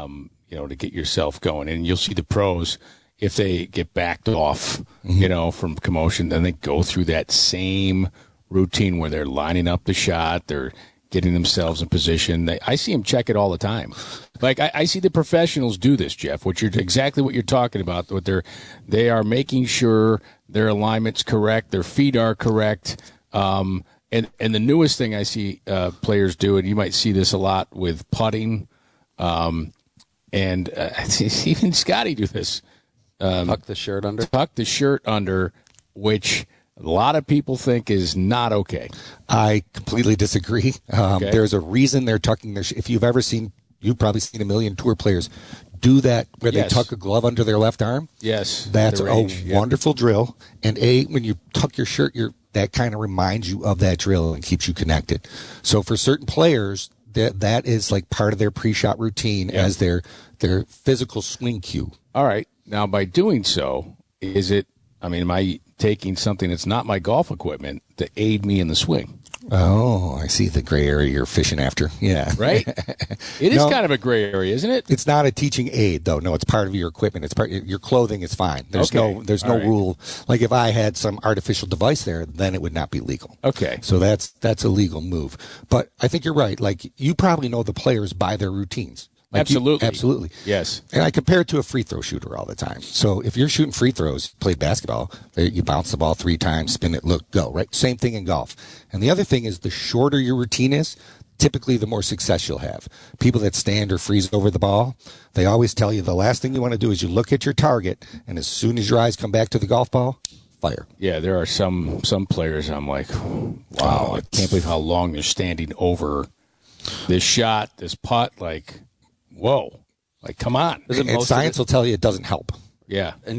To get yourself going. And you'll see the pros, if they get backed off, from commotion, then they go through that same routine where they're lining up the shot, they're getting themselves in position. I see them check it all the time. Like I see the professionals do this, Jeff. Exactly what you're talking about. They are making sure their alignment's correct, their feet are correct. And the newest thing I see players do, and you might see this a lot with putting, and even Scotty do this. Tuck the shirt under. Tuck the shirt under, which a lot of people think is not okay. I completely disagree. Okay. There's a reason they're tucking their. If you've ever seen, you've probably seen a million tour players do that, where they tuck a glove under their left arm. Yes, that's a wonderful drill. And when you tuck your shirt, that kind of reminds you of that drill and keeps you connected. So for certain players, that is like part of their pre-shot routine as their physical swing cue. All right. Now, by doing so, am I taking something that's not my golf equipment to aid me in the swing? Oh, I see the gray area you're fishing after. Yeah. Right? It is kind of a gray area, isn't it? It's not a teaching aid, though. No, it's part of your equipment. It's your clothing is fine. There's no rule. Like if I had some artificial device there, then it would not be legal. Okay. So that's a legal move. But I think you're right. Like you probably know the players by their routines. Absolutely. Absolutely. Yes. And I compare it to a free throw shooter all the time. So if you're shooting free throws, play basketball, you bounce the ball 3 times, spin it, look, go, right? Same thing in golf. And the other thing is the shorter your routine is, typically the more success you'll have. People that stand or freeze over the ball, they always tell you the last thing you want to do is you look at your target, and as soon as your eyes come back to the golf ball, fire. Yeah, there are some players I'm like, wow, I can't believe how long they're standing over this shot, this putt, like... Whoa. Like, come on. And science will tell you it doesn't help. Yeah. And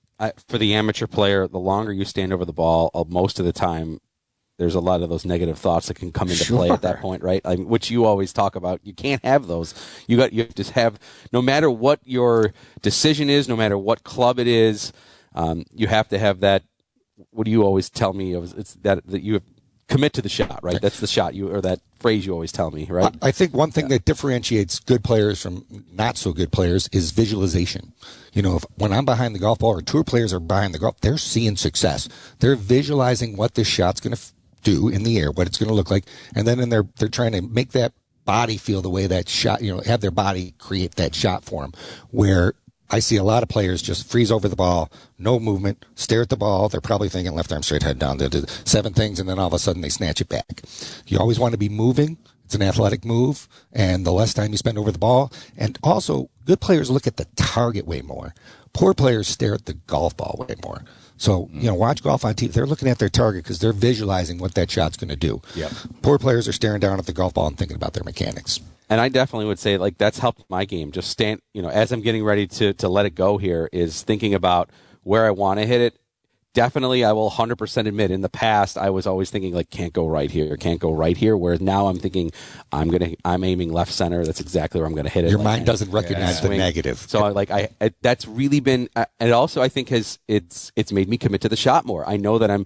for the amateur player, the longer you stand over the ball, most of the time, there's a lot of those negative thoughts that can come into play at that point, right? Which you always talk about. You can't have those. You have to have, no matter what your decision is, no matter what club it is, you have to have that. What do you always tell me? It's that you have commit to the shot, right? That's the shot or that phrase you always tell me, right? I think one thing that differentiates good players from not so good players is visualization. You know, when I'm behind the golf ball or tour players are behind the golf, they're seeing success. They're visualizing what this shot's going to do in the air, what it's going to look like, and then they're trying to make that body feel the way that shot, have their body create that shot for them, where I see a lot of players just freeze over the ball, no movement, stare at the ball. They're probably thinking left arm straight, head down. They do 7 things, and then all of a sudden they snatch it back. You always want to be moving. It's an athletic move, and the less time you spend over the ball. And also, good players look at the target way more. Poor players stare at the golf ball way more. So, watch golf on TV. They're looking at their target because they're visualizing what that shot's going to do. Yep. Poor players are staring down at the golf ball and thinking about their mechanics. And I definitely would say, that's helped my game. Just stand, as I'm getting ready to let it go here, is thinking about where I want to hit it. Definitely, I will 100% admit, in the past, I was always thinking, can't go right here, can't go right here, whereas now I'm thinking, I'm aiming left center. That's exactly where I'm going to hit it. Your mind doesn't recognize the negative. So, that's really been, and also I think it's made me commit to the shot more. I know that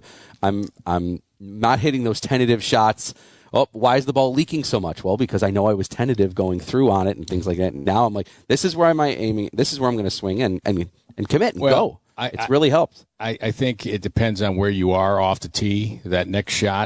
I'm not hitting those tentative shots. Oh, why is the ball leaking so much? Well, because I know I was tentative going through on it and things like that. And now I'm like, this is where I'm aiming. This is where I'm going to swing and commit and go. It's really helped. I think it depends on where you are off the tee. That next shot,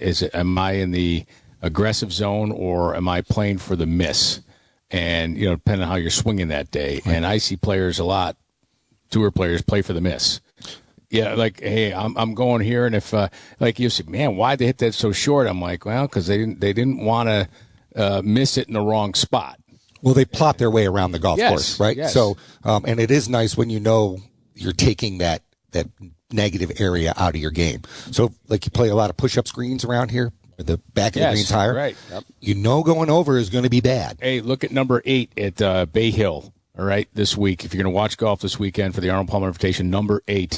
am I in the aggressive zone or am I playing for the miss? And, depending on how you're swinging that day. Right. And I see players a lot, tour players, play for the miss. Yeah, hey, I'm going here, and if you say, man, why'd they hit that so short? I'm like, well, because they didn't want to miss it in the wrong spot. Well, they plot their way around the golf course, right? Yes. So, and it is nice when you're taking that negative area out of your game. So, you play a lot of push-up screens around here, the back of the green's higher. Right. Yep. Going over is going to be bad. Hey, look at number 8 at Bay Hill. All right, this week, if you're going to watch golf this weekend for the Arnold Palmer Invitation, number 8.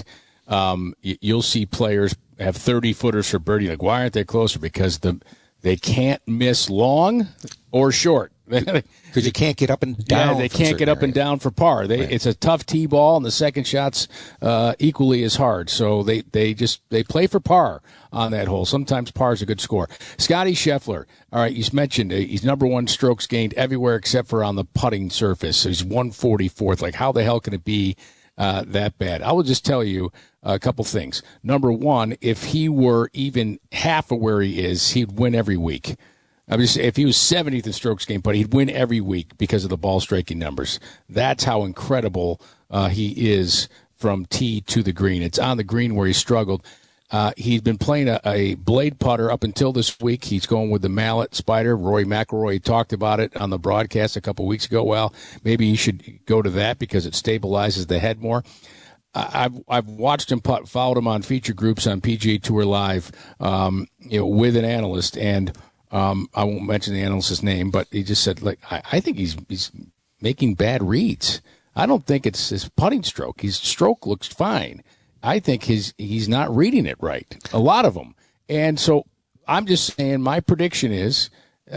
You'll see players have 30-footers for birdie. Why aren't they closer? Because they can't miss long or short. Because you can't get up and down. Yeah, they can't get up and down for par. It's a tough tee ball, and the second shot's equally as hard. So they play for par on that hole. Sometimes par is a good score. Scotty Scheffler, all right, you mentioned he's number 1 strokes gained everywhere except for on the putting surface. So he's 144th. How the hell can it be that bad? I will just tell you a couple things. Number 1, if he were even half of where he is, he'd win every week. if he was 70th in strokes gained putting, he'd win every week because of the ball striking numbers. That's how incredible he is from tee to the green. It's on the green where he struggled. He's been playing a blade putter up until this week. He's going with the mallet spider. Rory McIlroy talked about it on the broadcast a couple weeks ago. Well, maybe he should go to that because it stabilizes the head more. I've watched him putt, followed him on feature groups on PGA Tour Live, with an analyst, and I won't mention the analyst's name, but he just said, I think he's making bad reads. I don't think it's his putting stroke. His stroke looks fine. I think he's not reading it right. A lot of them. And so I'm just saying my prediction is,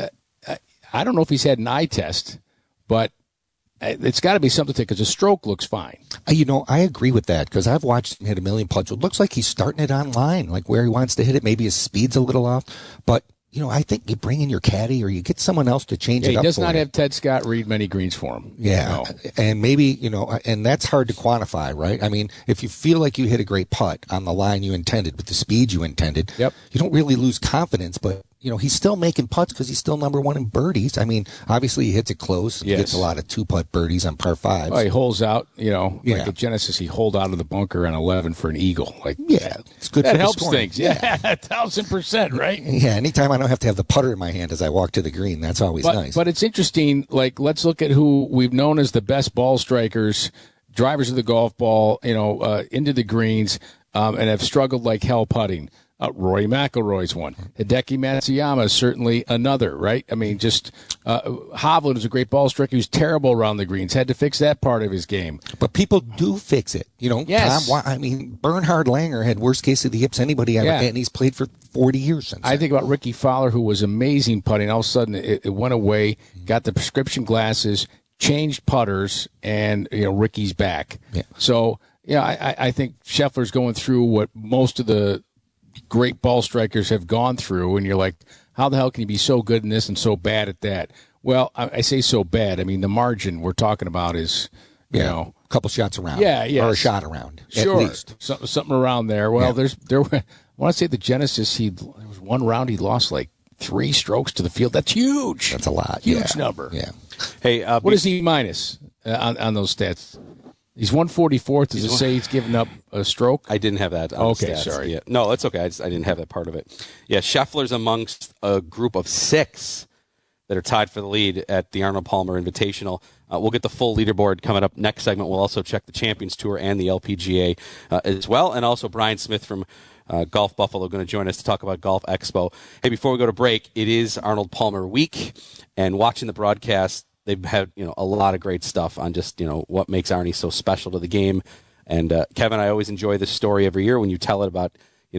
I don't know if he's had an eye test, but it's got to be something because the stroke looks fine. I agree with that because I've watched him hit a million putts. It looks like he's starting it on line, like where he wants to hit it. Maybe his speed's a little off, but I think you bring in your caddy or you get someone else to change it up. He does not have Ted Scott read many greens for him. Yeah. No. And maybe, and that's hard to quantify, right? I mean, if you feel like you hit a great putt on the line you intended with the speed you intended, you don't really lose confidence, but he's still making putts because he's still number one in birdies. I mean, obviously he hits it close. He gets a lot of 2-putt birdies on par 5s. Well, he holes out, like at Genesis, he holed out of the bunker on 11 for an eagle. It's good that for helps scoring. things. Yeah, 1,000%, right? Yeah, anytime I don't have to have the putter in my hand as I walk to the green, that's always nice. But it's interesting, let's look at who we've known as the best ball strikers, drivers of the golf ball, into the greens, and have struggled like hell putting. Rory McIlroy's one. Hideki Matsuyama is certainly another, right? I mean, Hovland is a great ball striker. He was terrible around the greens. Had to fix that part of his game. But people do fix it. Yes. Bernhard Langer had worst case of the hips anybody ever had, and he's played for 40 years since I think about Ricky Fowler, who was amazing putting. All of a sudden, it went away, got the prescription glasses, changed putters, and, Ricky's back. Yeah. So, I think Scheffler's going through what most of the great ball strikers have gone through, and you're like, how the hell can you be so good in this and so bad at that? Well, I say so bad. I mean, the margin we're talking about is, a couple shots around. Yeah. Or a shot around, sure. at least. Something around there. Well, I want to say the Genesis, there was one round he lost 3 strokes to the field. That's huge. That's a lot. Huge number. Yeah. Hey, what is he minus on those stats? He's 144th. Does it say he's given up a stroke? I didn't have that on the stats. Sorry. Yeah. No, that's okay. I didn't have that part of it. Yeah, Scheffler's amongst a group of 6 that are tied for the lead at the Arnold Palmer Invitational. We'll get the full leaderboard coming up next segment. We'll also check the Champions Tour and the LPGA as well. And also Brian Smith from Golf Buffalo going to join us to talk about Golf Expo. Hey, before we go to break, it is Arnold Palmer week. And watching the broadcast, they've had a lot of great stuff on just what makes Arnie so special to the game. And Kevin, I always enjoy this story every year when you tell it about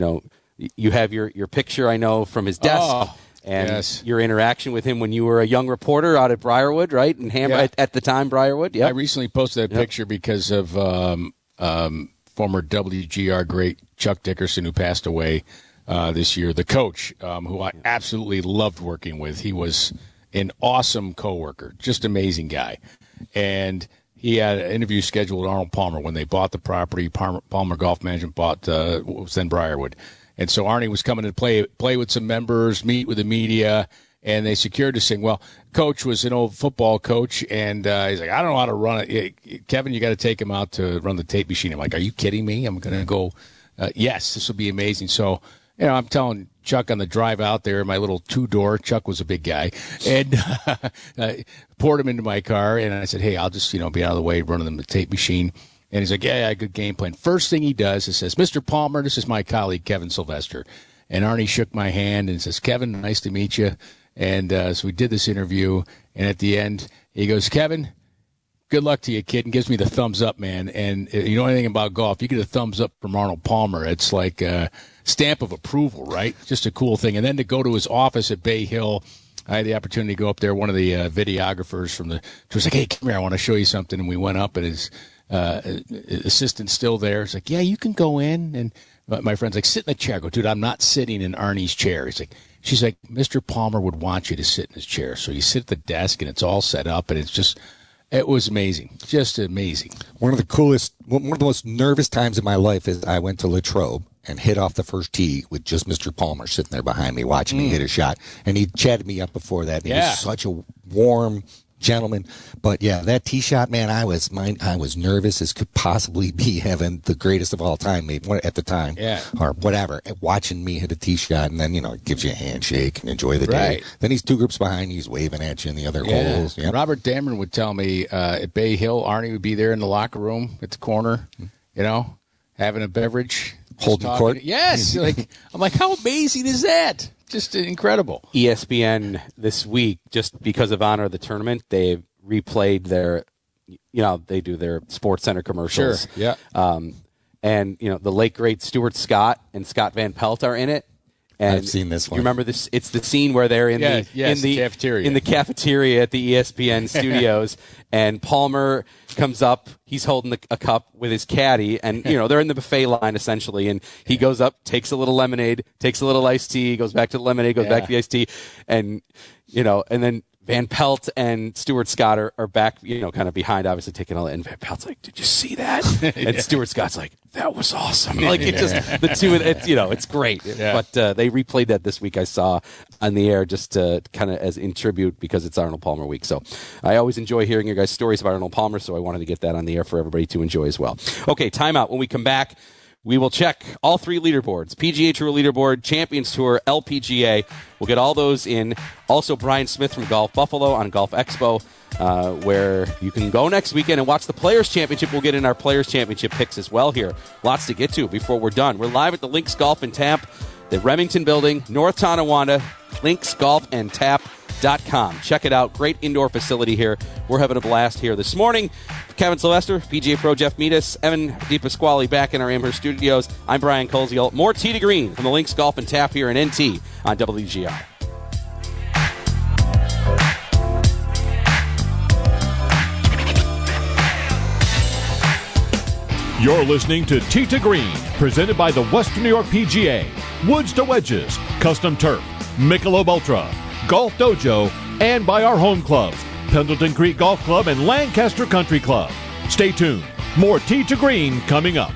you have your picture, I know, from his desk and your interaction with him when you were a young reporter out at Briarwood, right? And at the time Briarwood. Yeah, I recently posted that picture because of former WGR great Chuck Dickerson, who passed away this year. The coach, who I absolutely loved working with. He was an awesome coworker, just amazing guy. And he had an interview scheduled with Arnold Palmer when they bought the property. Palmer Golf Management bought what was then Briarwood. And so Arnie was coming to play with some members, meet with the media, and they secured this thing. Well, Coach was an old football coach, and he's like, I don't know how to run it. Kevin, you got to take him out to run the tape machine. I'm like, are you kidding me? I'm going to go, yes, this will be amazing. So, I'm telling Chuck on the drive out there, my little 2-door, Chuck was a big guy, and poured him into my car, and I said, hey, I'll just, be out of the way, running the tape machine. And he's like, yeah, good game plan. First thing he does is says, Mr. Palmer, this is my colleague, Kevin Sylvester. And Arnie shook my hand and says, Kevin, nice to meet you. And so we did this interview, and at the end, he goes, Kevin, good luck to you, kid, and gives me the thumbs up, man. And you know anything about golf, you get a thumbs up from Arnold Palmer. It's like a stamp of approval, right? Just a cool thing. And then to go to his office at Bay Hill, I had the opportunity to go up there. One of the videographers from the tour was like, hey, come here, I want to show you something. And we went up, and his assistant's still there. He's like, yeah, you can go in. And my friend's like, sit in the chair. I go, dude, I'm not sitting in Arnie's chair. She's like, Mr. Palmer would want you to sit in his chair. So you sit at the desk, and it's all set up, and it was amazing. Just amazing. One of the most nervous times in my life is I went to Latrobe and hit off the first tee with just Mr. Palmer sitting there behind me watching me hit a shot. And he chatted me up before that. He was such a warm gentleman. But yeah, that tee shot, man, I was nervous as could possibly be, having the greatest of all time maybe at the time, or whatever, watching me hit a tee shot. And then, it gives you a handshake and enjoy the day. Then he's 2 groups behind you, he's waving at you in the other holes. Yeah. Robert Dameron would tell me at Bay Hill, Arnie would be there in the locker room at the corner, having a beverage, holding court. Yes. I'm like, how amazing is that? Just incredible. ESPN this week, just because of Honor of the Tournament, they've replayed their, they do their Sports Center commercials. Sure, yeah. And, the late, great Stuart Scott and Scott Van Pelt are in it. And I've seen this one. You remember this? It's the scene where they're in the cafeteria. In the cafeteria at the ESPN studios, and Palmer comes up. He's holding a cup with his caddy, and they're in the buffet line essentially. And he goes up, takes a little lemonade, takes a little iced tea, goes back to the lemonade, goes back to the iced tea, and and then Van Pelt and Stuart Scott are back, kind of behind, obviously taking all. And Van Pelt's like, "Did you see that?" And Stuart Scott's like, "That was awesome." Like it just the two, it's great. Yeah. But they replayed that this week. I saw on the air just kind of as in tribute because it's Arnold Palmer week. So I always enjoy hearing your guys' stories about Arnold Palmer. So I wanted to get that on the air for everybody to enjoy as well. Okay, timeout. When we come back, we will check all 3 leaderboards: PGA Tour leaderboard, Champions Tour, LPGA. We'll get all those in. Also, Brian Smith from Golf Buffalo on Golf Expo, where you can go next weekend and watch the Players' Championship. We'll get in our Players' Championship picks as well here. Lots to get to before we're done. We're live at the Links Golf and Tap, the Remington Building, North Tonawanda, linksgolfandtap.com. Check it out. Great indoor facility here. We're having a blast here this morning. Kevin Sylvester, PGA Pro Jeff Meadis, Evan DePasquale back in our Amherst studios. I'm Brian Koziel. More Tee to Green from the Links Golf and Tap here in NT on WGR. You're listening to Tee to Green, presented by the Western New York PGA, Woods to Wedges, Custom Turf, Michelob Ultra, Golf Dojo, and by our home clubs, Pendleton Creek Golf Club and Lancaster Country Club. Stay tuned. More Tee to Green coming up.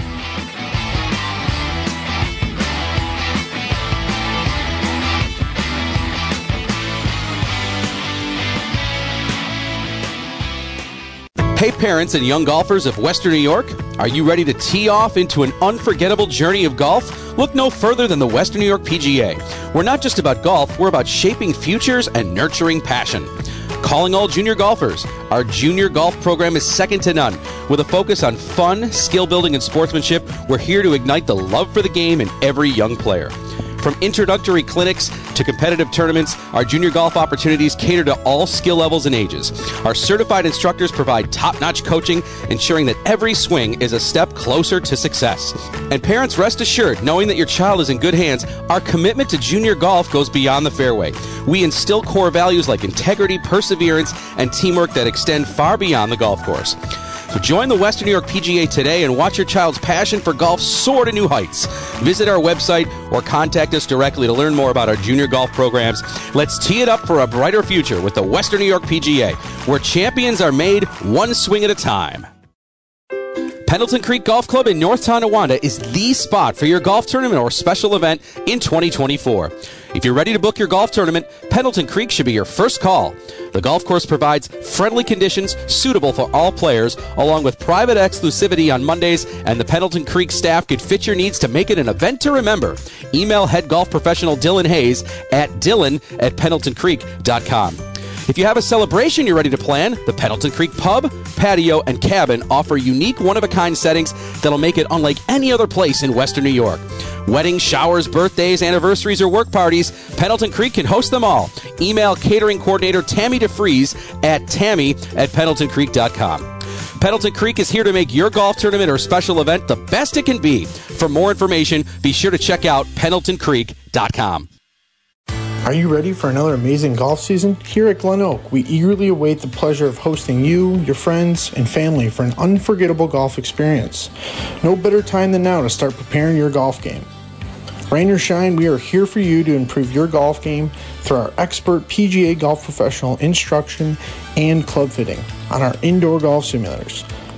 Hey parents and young golfers of Western New York, are you ready to tee off into an unforgettable journey of golf? Look no further than the Western New York PGA. We're not just about golf, we're about shaping futures and nurturing passion. Calling all junior golfers, our junior golf program is second to none. With a focus on fun, skill building, and sportsmanship, we're here to ignite the love for the game in every young player. From introductory clinics to competitive tournaments, our junior golf opportunities cater to all skill levels and ages. Our certified instructors provide top-notch coaching, ensuring that every swing is a step closer to success. And parents, rest assured, knowing that your child is in good hands, our commitment to junior golf goes beyond the fairway. We instill core values like integrity, perseverance, and teamwork that extend far beyond the golf course. So join the Western New York PGA today and watch your child's passion for golf soar to new heights. Visit our website or contact us directly to learn more about our junior golf programs. Let's tee it up for a brighter future with the Western New York PGA, where champions are made one swing at a time. Pendleton Creek Golf Club in North Tonawanda is the spot for your golf tournament or special event in 2024. If you're ready to book your golf tournament, Pendleton Creek should be your first call. The golf course provides friendly conditions suitable for all players, along with private exclusivity on Mondays, and the Pendleton Creek staff could fit your needs to make it an event to remember. Email head golf professional Dylan Hayes at dylan@pendletoncreek.com. If you have a celebration you're ready to plan, the Pendleton Creek Pub, Patio, and Cabin offer unique one-of-a-kind settings that'll make it unlike any other place in Western New York. Weddings, showers, birthdays, anniversaries, or work parties, Pendleton Creek can host them all. Email catering coordinator Tammy DeFries at tammy@pendletoncreek.com. Pendleton Creek is here to make your golf tournament or special event the best it can be. For more information, be sure to check out pendletoncreek.com. Are you ready for another amazing golf season? Here at Glen Oak, we eagerly await the pleasure of hosting you, your friends, and family for an unforgettable golf experience. No better time than now to start preparing your golf game. Rain or shine, we are here for you to improve your golf game through our expert PGA golf professional instruction and club fitting on our indoor golf simulators.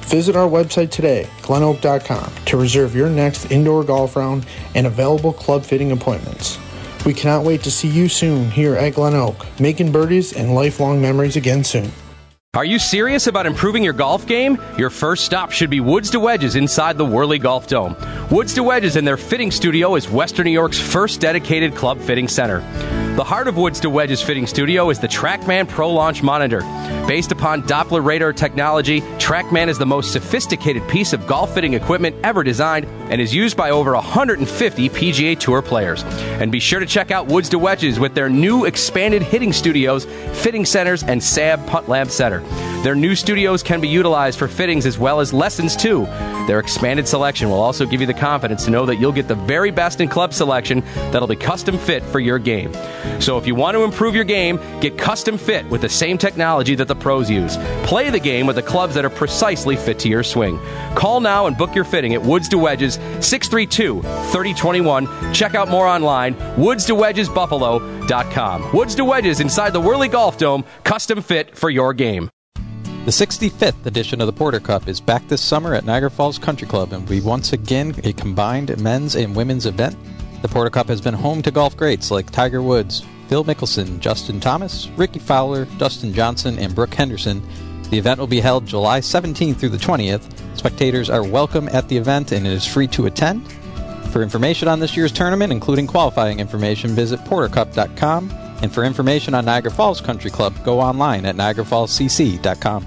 Visit our website today, glenoak.com, to reserve your next indoor golf round and available club fitting appointments. We cannot wait to see you soon here at Glen Oak, making birdies and lifelong memories again soon. Are you serious about improving your golf game? Your first stop should be Woods to Wedges inside the Whirly Golf Dome. Woods to Wedges and their fitting studio is Western New York's first dedicated club fitting center. The heart of Woods to Wedges Fitting Studio is the TrackMan Pro Launch Monitor. Based upon Doppler radar technology, TrackMan is the most sophisticated piece of golf fitting equipment ever designed and is used by over 150 PGA Tour players. And be sure to check out Woods to Wedges with their new expanded hitting studios, fitting centers, and SAB Putt Lab Center. Their new studios can be utilized for fittings as well as lessons too. Their expanded selection will also give you the confidence to know that you'll get the very best in club selection that'll be custom fit for your game. So if you want to improve your game, get custom fit with the same technology that the pros use. Play the game with the clubs that are precisely fit to your swing. Call now and book your fitting at Woods to Wedges, 632-3021. Check out more online, woodstowedgesbuffalo.com. Woods to Wedges inside the Whirly Golf Dome, custom fit for your game. The 65th edition of the Porter Cup is back this summer at Niagara Falls Country Club and will be once again a combined men's and women's event. The Porter Cup has been home to golf greats like Tiger Woods, Phil Mickelson, Justin Thomas, Ricky Fowler, Dustin Johnson, and Brooke Henderson. The event will be held July 17th through the 20th. Spectators are welcome at the event and it is free to attend. For information on this year's tournament, including qualifying information, visit portercup.com. And for information on Niagara Falls Country Club, go online at niagarafallscc.com.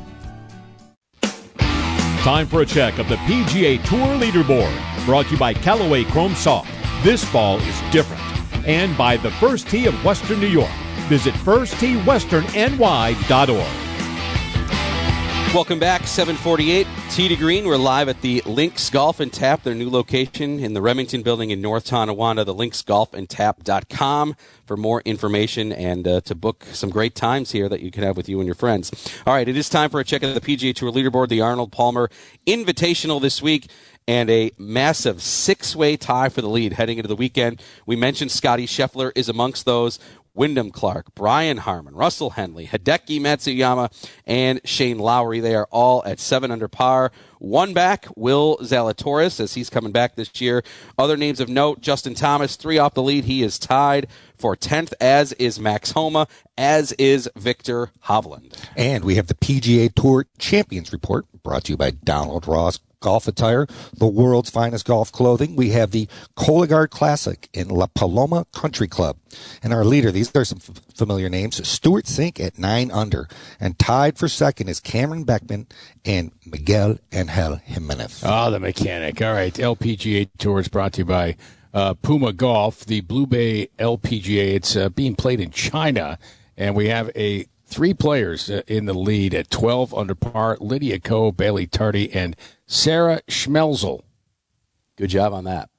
Time for a check of the PGA Tour leaderboard, brought to you by Callaway Chrome Soft. This ball is different. And by the First Tee of Western New York. Visit firstteewesternny.org. Welcome back, 748, Tee to Green. We're live at the Links Golf and Tap, their new location in the Remington Building in North Tonawanda, the linksgolfandtap.com for more information and to book some great times here that you can have with you and your friends. All right, it is time for a check of the PGA Tour leaderboard, the Arnold Palmer Invitational this week, and a massive six-way tie for the lead heading into the weekend. We mentioned Scotty Scheffler is amongst those. Wyndham Clark, Brian Harman, Russell Henley, Hideki Matsuyama, and Shane Lowry. They are all at 7 under par. One back, Will Zalatoris, as he's coming back this year. Other names of note, Justin Thomas, 3 off the lead. He is tied for 10th, as is Max Homa, as is Victor Hovland. And we have the PGA Tour Champions Report, brought to you by Donald Ross Golf Attire, the world's finest golf clothing. We have the Cologuard Classic in La Paloma Country Club. And our leader, these are some familiar names, Stuart Sink at 9 under. And tied for second is Cameron Beckman and Miguel Angel Jimenez. Oh, the mechanic. All right, LPGA Tour is brought to you by Puma Golf, the Blue Bay LPGA. It's being played in China, and we have 3 players in the lead at 12 under par, Lydia Ko, Bailey Tardy, and Sarah Schmelzel. Good job on that.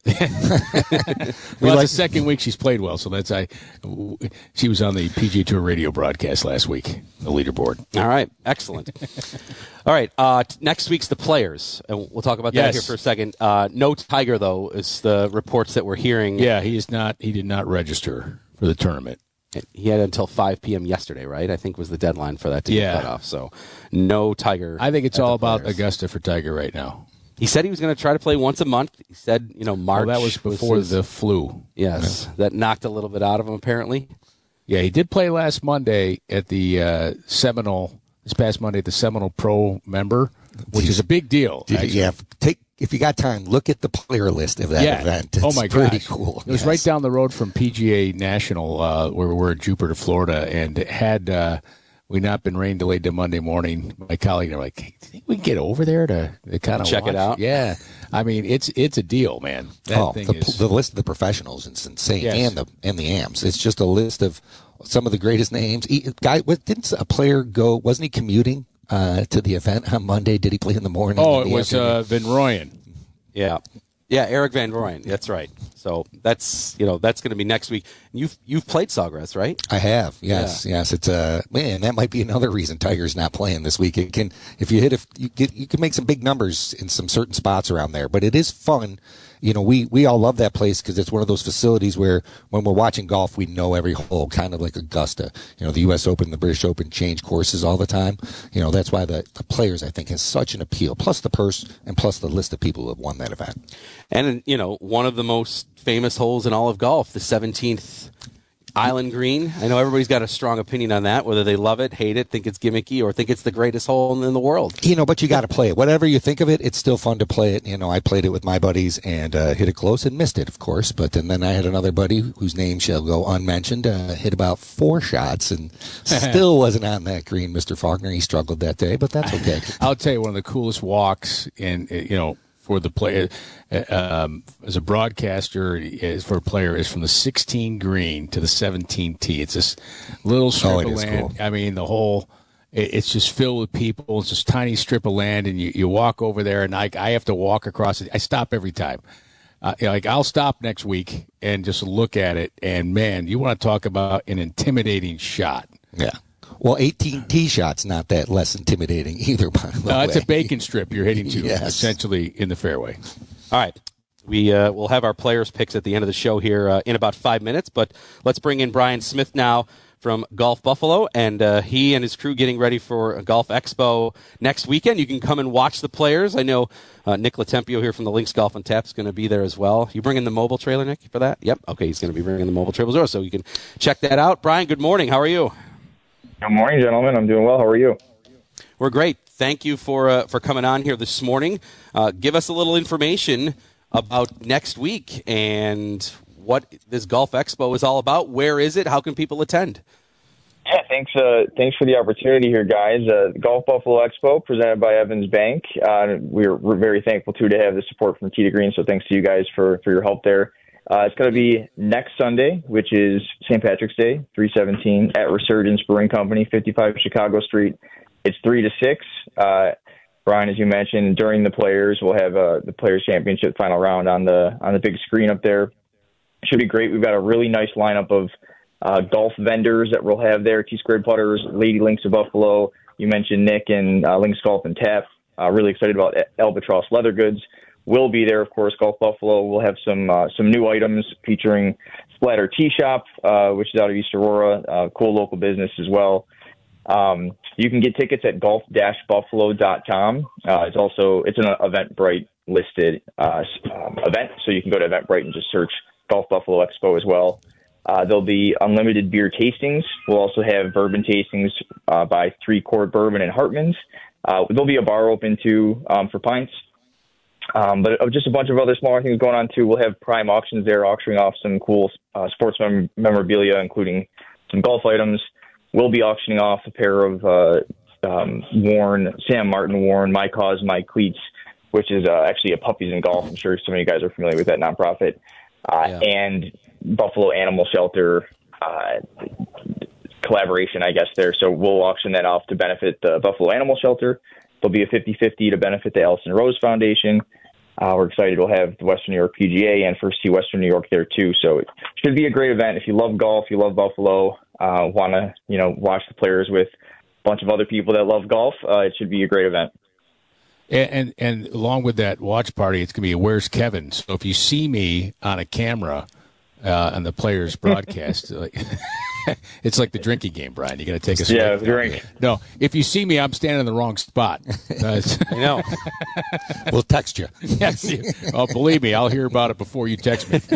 Well, it's the second week she's played well, so she was on the PGA Tour radio broadcast last week, the leaderboard. All right, excellent. All right, next week's the players, and we'll talk about that here for a second. No Tiger, though, is the reports that we're hearing. Yeah, he did not register for the tournament. He had until 5 p.m. yesterday, right? I think was the deadline for that to get cut off. So no Tiger. I think it's all about Augusta for Tiger right now. He said he was going to try to play once a month. He said, March. Well, that was before the flu. Yes, that knocked a little bit out of him, apparently. Yeah, he did play last Monday at the Seminole, this past Monday at the Seminole Pro member, which is a big deal. Yeah, if you got time, look at the player list of that event. It's pretty cool. It was right down the road from PGA National, where we're in Jupiter, Florida, and had we not been rain delayed to Monday morning, my colleague and I were like, hey, do you think we can get over there to kind of check it out? Yeah. I mean, it's a deal, man. The list of the professionals is insane, and the AMs. It's just a list of some of the greatest names. Didn't a player go, wasn't he commuting to the event on Monday? Did he play in the morning? Oh, it was Van Rooyen. Yeah, Eric Van Rooyen. That's right. So that's going to be next week. You've played Sawgrass, right? I have. Yes. It's man, that might be another reason Tiger's not playing this week. You can make some big numbers in some certain spots around there, but it is fun. we all love that place because it's one of those facilities where when we're watching golf, we know every hole, kind of like Augusta. The U.S. Open, the British Open change courses all the time. That's why the players, I think, has such an appeal, plus the purse and plus the list of people who have won that event. And, one of the most famous holes in all of golf, the 17th Island Green. I know everybody's got a strong opinion on that, whether they love it, hate it, think it's gimmicky, or think it's the greatest hole in the world. But you got to play it. Whatever you think of it, it's still fun to play it. I played it with my buddies and hit it close and missed it, of course. But then I had another buddy whose name shall go unmentioned, hit about 4 shots and still wasn't on that green, Mr. Faulkner. He struggled that day, but that's okay. I'll tell you, one of the coolest walks for the player, as a broadcaster, for a player, is from the 16 green to the 17 tee. It's this little strip of land. Cool. I mean, the whole, it's just filled with people. It's this tiny strip of land, and you walk over there, and I have to walk across it. I stop every time. I'll stop next week and just look at it, and man, you want to talk about an intimidating shot. Yeah. Well, 18 tee shots, not that less intimidating either, by the way. No, it's a bacon strip you're hitting to, yes. Essentially in the fairway. All right. We'll have our players' picks at the end of the show here in about 5 minutes, but let's bring in Brian Smith now from Golf Buffalo, and he and his crew getting ready for a Golf Expo next weekend. You can come and watch the players. I know Nick Latempio here from the Links Golf and Tap is going to be there as well. You bringing the mobile trailer, Nick, for that? Yep. Okay, he's going to be bringing the mobile trailer, so you can check that out. Brian, good morning. How are you? Good morning, gentlemen. I'm doing well. How are you? We're great. Thank you for coming on here this morning. Give us a little information about next week and what this Golf Expo is all about. Where is it? How can people attend? Yeah, thanks for the opportunity here, guys. Golf Buffalo Expo presented by Evans Bank. We're very thankful, too, to have the support from Tee to Green, so thanks to you guys for your help there. It's going to be next Sunday, which is St. Patrick's Day, 3/17, at Resurgence Brewing Company, 55 Chicago Street. It's 3 to 6. Brian, as you mentioned, during the Players, we'll have the Players Championship final round on the big screen up there. Should be great. We've got a really nice lineup of golf vendors that we'll have there: T-Squared Putters, Lady Links of Buffalo. You mentioned Nick and Links Golf and Tap. Really excited about Albatross Leather Goods. We'll be there, of course. Golf Buffalo will have some new items featuring Splatter Tee Shop, which is out of East Aurora, cool local business as well. You can get tickets at golf-buffalo.com. It's an Eventbrite listed event, so you can go to Eventbrite and just search Golf Buffalo Expo as well. There'll be unlimited beer tastings. We'll also have bourbon tastings by 3 Chord Bourbon and Hartman's. There'll be a bar open too for pints. But just a bunch of other smaller things going on, too. We'll have Prime Auctions there auctioning off some cool sports memorabilia, including some golf items. We'll be auctioning off a pair of Sam Martin worn My Cause, My Cleats, which is actually a Puppies in Golf. I'm sure some of you guys are familiar with that nonprofit. And Buffalo Animal Shelter collaboration, I guess, there. So we'll auction that off to benefit the Buffalo Animal Shelter. There'll be a 50-50 to benefit the Allison Rose Foundation. We're excited. We'll have the Western New York PGA and First Tee Western New York there, too. So it should be a great event. If you love golf, you love Buffalo, want to watch the players with a bunch of other people that love golf, it should be a great event. And along with that watch party, it's going to be a Where's Kevin? So if you see me on a camera on the players' broadcast, it's like the drinking game, Brian. You got to take a swig. Yeah, drink. No, if you see me, I'm standing in the wrong spot. I know. We'll text you. Yes. Oh, believe me, I'll hear about it before you text me.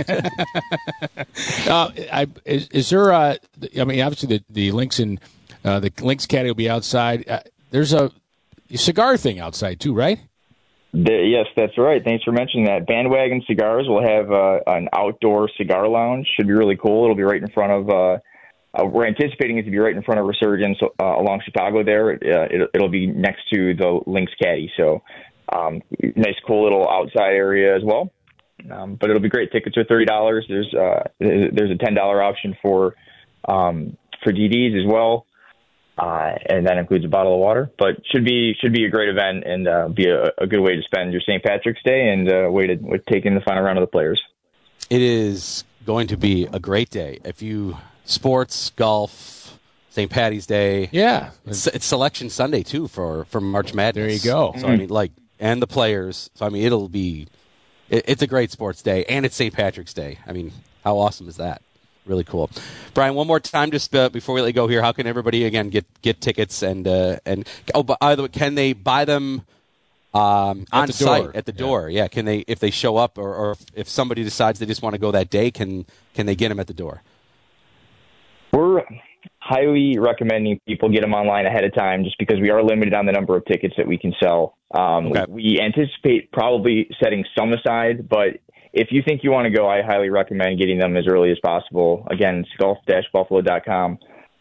Is there? Obviously the Links and the Links caddy will be outside. There's a cigar thing outside too, right? Yes, that's right. Thanks for mentioning that. Bandwagon Cigars will have an outdoor cigar lounge. Should be really cool. It'll be right in front of. We're anticipating it to be right in front of Resurgence along Chicago there. It'll be next to the Links caddy. So nice, cool little outside area as well. But it'll be great. Tickets are $30. There's a $10 option for DDs as well. And that includes a bottle of water. But should be a great event and be a good way to spend your St. Patrick's Day and a way to take in the final round of the players. It is going to be a great day. Sports, golf, St. Patty's Day. Yeah. It's Selection Sunday, too, for March Madness. There you go. So, and the players. So, it'll be it's a great sports day, and it's St. Patrick's Day. I mean, how awesome is that? Really cool. Brian, one more time, just before we let you go here, how can everybody again get tickets and by the way, can they buy them on site at the door? Yeah. Can they, if they show up, or if somebody decides they just want to go that day, can they get them at the door? We're highly recommending people get them online ahead of time, just because we are limited on the number of tickets that we can sell. We anticipate probably setting some aside, but if you think you want to go, I highly recommend getting them as early as possible. Again, it's golf-buffalo.com.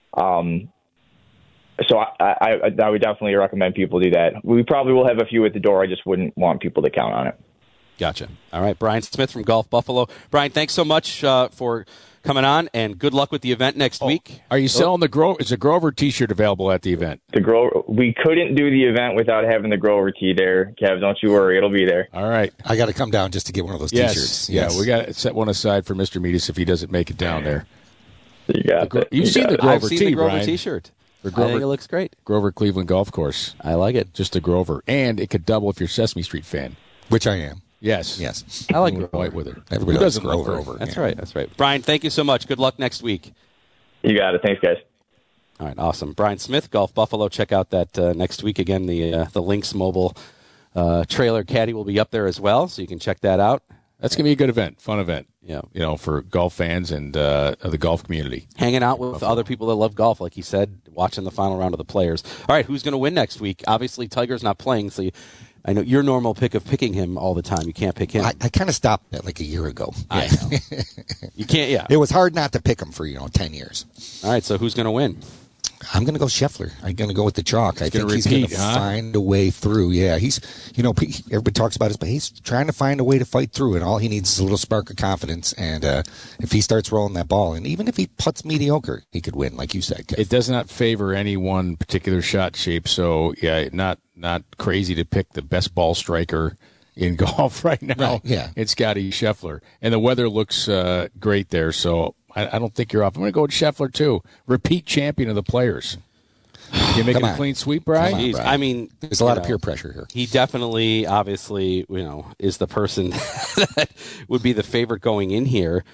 So I would definitely recommend people do that. We probably will have a few at the door. I just wouldn't want people to count on it. Gotcha. All right, Brian Smith from Golf Buffalo. Brian, thanks so much for coming on, and good luck with the event next week. Are you selling the Grover? Is a Grover T-shirt available at the event? We couldn't do the event without having the Grover tee there, Kev. Don't you worry, it'll be there. All right, I got to come down just to get one of those T-shirts. Yes. Yeah, we got to set one aside for Mr. Metis if he doesn't make it down there. You've seen the Grover I've seen the Grover Brian. T-shirt. For Grover, I think it looks great. Grover Cleveland Golf Course. I like it. Just a Grover, and it could double if you're a Sesame Street fan, which I am. Yes. I like Grover. White with her. Everybody Who doesn't loves love Grover? That's right. That's right. Brian, thank you so much. Good luck next week. You got it. Thanks, guys. All right, awesome. Brian Smith, Golf Buffalo. Check out that next week. Again, the Lynx Mobile trailer caddy will be up there as well, so you can check that out. That's going to be a good event, fun event. Yeah, for golf fans and the golf community. Hanging out with other people that love golf, like he said, watching the final round of the Players. All right, who's going to win next week? Obviously, Tiger's not playing, so I know your normal pick of picking him all the time. You can't pick him. I kind of stopped that like a year ago. I know. You can't, yeah. It was hard not to pick him for, 10 years. All right, so who's going to win? I'm going to go Scheffler. I'm going to go with the chalk. I think he's repeat, going to find a way through. Yeah, he's, everybody talks about this, but he's trying to find a way to fight through, and all he needs is a little spark of confidence. And if he starts rolling that ball, and even if he putts mediocre, he could win, like you said, Kev. It does not favor any one particular shot shape, so yeah, not crazy to pick the best ball striker in golf right now. Right, yeah. It's Scotty Scheffler, and the weather looks great there, so I don't think you're off. I'm going to go with Scheffler, too. Repeat champion of the Players. You make a clean sweep, Brian? Jeez, I mean, there's a lot of peer pressure here. He definitely, obviously, is the person that would be the favorite going in here.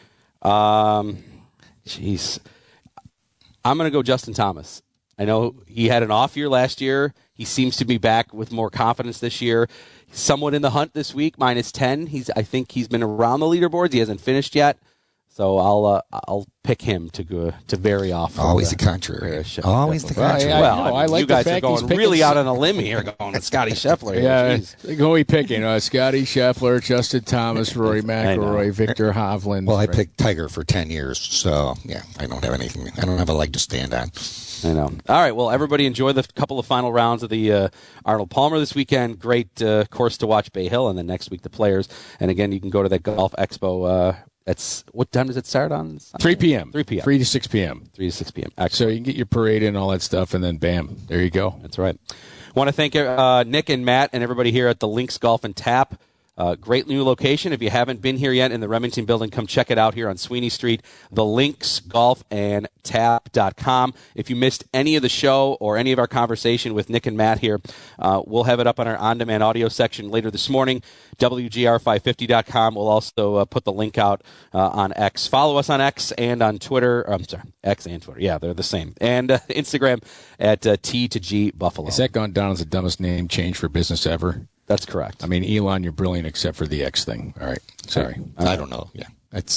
Jeez. I'm going to go Justin Thomas. I know he had an off year last year. He seems to be back with more confidence this year. Somewhat in the hunt this week, -10. I think he's been around the leaderboards. He hasn't finished yet. So I'll pick him to go to vary off. Always the contrary. Always the contrary. Well, I like you guys the are going really out on a limb here, going with Scotty Scheffler. Yeah, who are we picking? Scotty Scheffler, Justin Thomas, Rory McIlroy, Victor Hovland. Well, I picked Tiger for 10 years, so yeah, I don't have anything. I don't have a leg to stand on. I know. All right. Well, everybody enjoy the couple of final rounds of the Arnold Palmer this weekend. Great course to watch, Bay Hill, and then next week the Players. And again, you can go to that Golf Expo. What time does it start on? 3 p.m. 3 p.m. 3 to 6 p.m. 3 to 6 p.m. So you can get your parade and all that stuff, and then bam, there you go. That's right. Want to thank Nick and Matt and everybody here at the Lynx Golf and Tap. Great new location. If you haven't been here yet in the Remington building, come check it out here on Sweeney Street, the Lynx Golf and Tap.com. If you missed any of the show or any of our conversation with Nick and Matt here, we'll have it up on our on-demand audio section later this morning. WGR550.com. We'll also put the link out on X. Follow us on X and on Twitter. X and Twitter. Yeah, they're the same. And Instagram at T2G Buffalo. Has that gone down as the dumbest name change for business ever? That's correct. I mean, Elon, you're brilliant except for the X thing. All right. Sorry. I don't know. Yeah.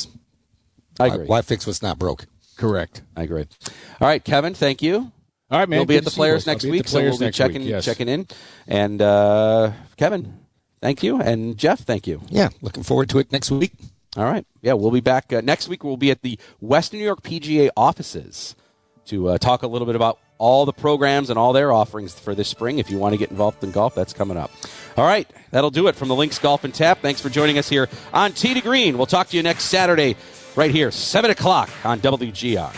I agree. Why fix what's not broke? Correct. I agree. All right, Kevin, thank you. All right, man. We'll be at the Players next week, so we'll be checking in. And Kevin, thank you. And Jeff, thank you. Yeah, looking forward to it next week. All right. Yeah, we'll be back next week. We'll be at the Western New York PGA offices to talk a little bit about all the programs and all their offerings for this spring. If you want to get involved in golf, that's coming up. All right, that'll do it from the Lynx Golf and Tap. Thanks for joining us here on Tee to Green. We'll talk to you next Saturday right here, 7 o'clock on WGR.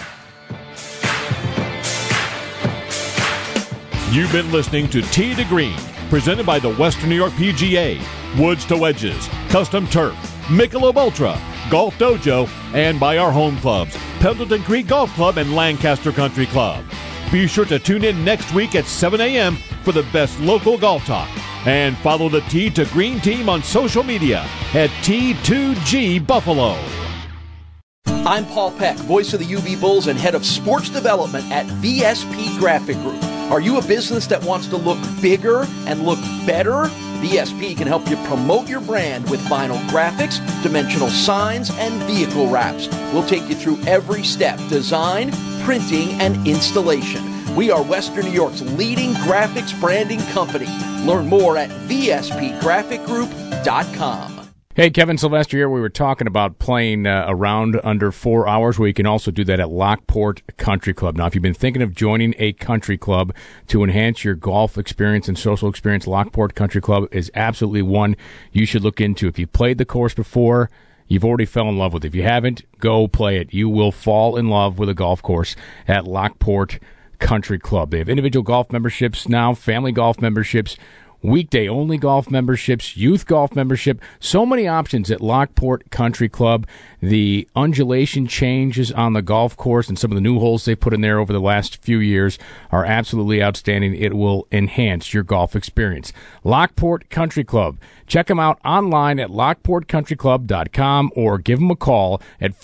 You've been listening to Tee to Green, presented by the Western New York PGA, Woods to Wedges, Custom Turf, Michelob Ultra, Golf Dojo, and by our home clubs, Pendleton Creek Golf Club and Lancaster Country Club. Be sure to tune in next week at 7 a.m. for the best local golf talk. And follow the Tee to Green team on social media at T2G Buffalo. I'm Paul Peck, voice of the UV Bulls and head of sports development at VSP Graphic Group. Are you a business that wants to look bigger and look better? VSP can help you promote your brand with vinyl graphics, dimensional signs, and vehicle wraps. We'll take you through every step: design, printing, and installation. We are Western New York's leading graphics branding company. Learn more at vspgraphicgroup.com. Hey, Kevin Sylvester here. We were talking about playing a round under 4 hours, where you can also do that at Lockport Country Club. Now, if you've been thinking of joining a country club to enhance your golf experience and social experience, Lockport Country Club is absolutely one you should look into. If you've played the course before, you've already fell in love with it. If you haven't, go play it. You will fall in love with a golf course at Lockport Country Club. They have individual golf memberships now, family golf memberships, weekday-only golf memberships, youth golf membership. So many options at Lockport Country Club. The undulation changes on the golf course and some of the new holes they've put in there over the last few years are absolutely outstanding. It will enhance your golf experience. Lockport Country Club. Check them out online at lockportcountryclub.com or give them a call at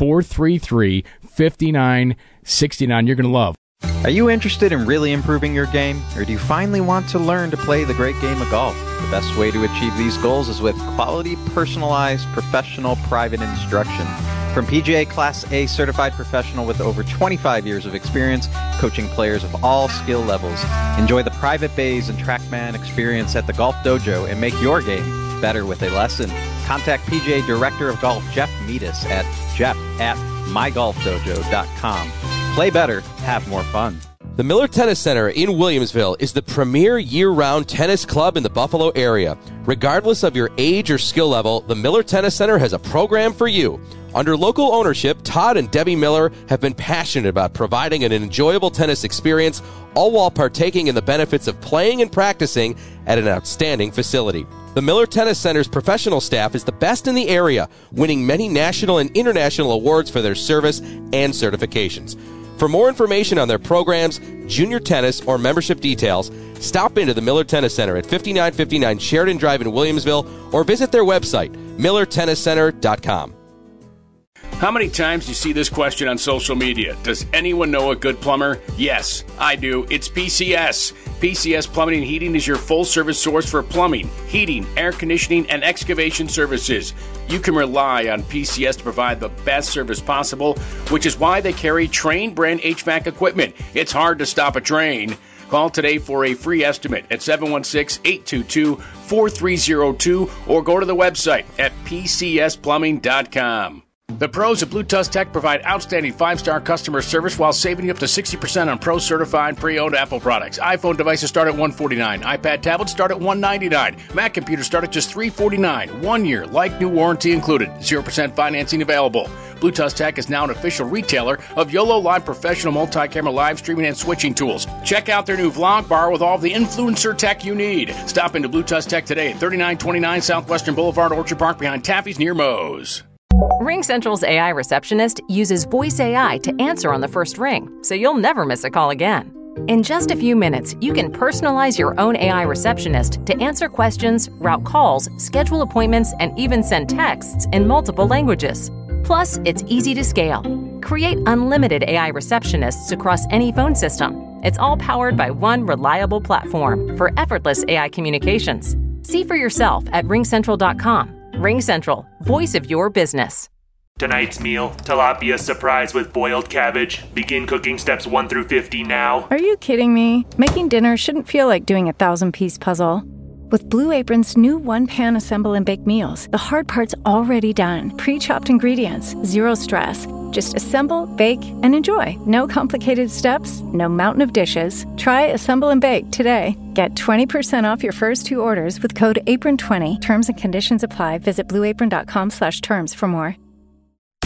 433-5969. You're going to love. Are you interested in really improving your game, or do you finally want to learn to play the great game of golf? The best way to achieve these goals is with quality, personalized, professional, private instruction. From PGA Class A certified professional with over 25 years of experience, coaching players of all skill levels. Enjoy the private bays and TrackMan experience at the Golf Dojo and make your game better with a lesson. Contact PGA Director of Golf Jeff Meadis at jeff@mygolfdojo.com. Play better, have more fun. The Miller Tennis Center in Williamsville is the premier year-round tennis club in the Buffalo area. Regardless of your age or skill level, the Miller Tennis Center has a program for you. Under local ownership, Todd and Debbie Miller have been passionate about providing an enjoyable tennis experience, all while partaking in the benefits of playing and practicing at an outstanding facility. The Miller Tennis Center's professional staff is the best in the area, winning many national and international awards for their service and certifications. For more information on their programs, junior tennis, or membership details, stop into the Miller Tennis Center at 5959 Sheridan Drive in Williamsville or visit their website, millertenniscenter.com. How many times do you see this question on social media? Does anyone know a good plumber? Yes, I do. It's PCS. PCS Plumbing and Heating is your full-service source for plumbing, heating, air conditioning, and excavation services. You can rely on PCS to provide the best service possible, which is why they carry Trane brand HVAC equipment. It's hard to stop a Trane. Call today for a free estimate at 716-822-4302 or go to the website at pcsplumbing.com. The pros at Blue Tusk Tech provide outstanding 5-star customer service while saving you up to 60% on pro-certified pre-owned Apple products. iPhone devices start at $149. iPad tablets start at $199. Mac computers start at just $349. 1 year, like new warranty included. 0% financing available. Blue Tusk Tech is now an official retailer of YOLO Live professional multi-camera live streaming and switching tools. Check out their new vlog bar with all the influencer tech you need. Stop into Blue Tusk Tech today at 3929 Southwestern Boulevard, Orchard Park behind Taffy's near Moe's. RingCentral's AI receptionist uses voice AI to answer on the first ring, so you'll never miss a call again. In just a few minutes, you can personalize your own AI receptionist to answer questions, route calls, schedule appointments, and even send texts in multiple languages. Plus, it's easy to scale. Create unlimited AI receptionists across any phone system. It's all powered by one reliable platform for effortless AI communications. See for yourself at ringcentral.com. RingCentral, voice of your business. Tonight's meal, tilapia surprise with boiled cabbage. Begin cooking steps 1 through 50 now. Are you kidding me? Making dinner shouldn't feel like doing a 1,000-piece puzzle. With Blue Apron's new one-pan assemble and bake meals, the hard part's already done. Pre-chopped ingredients, zero stress. Just assemble, bake, and enjoy. No complicated steps, no mountain of dishes. Try Assemble and Bake today. Get 20% off your first 2 orders with code APRON20. Terms and conditions apply. Visit blueapron.com/terms for more.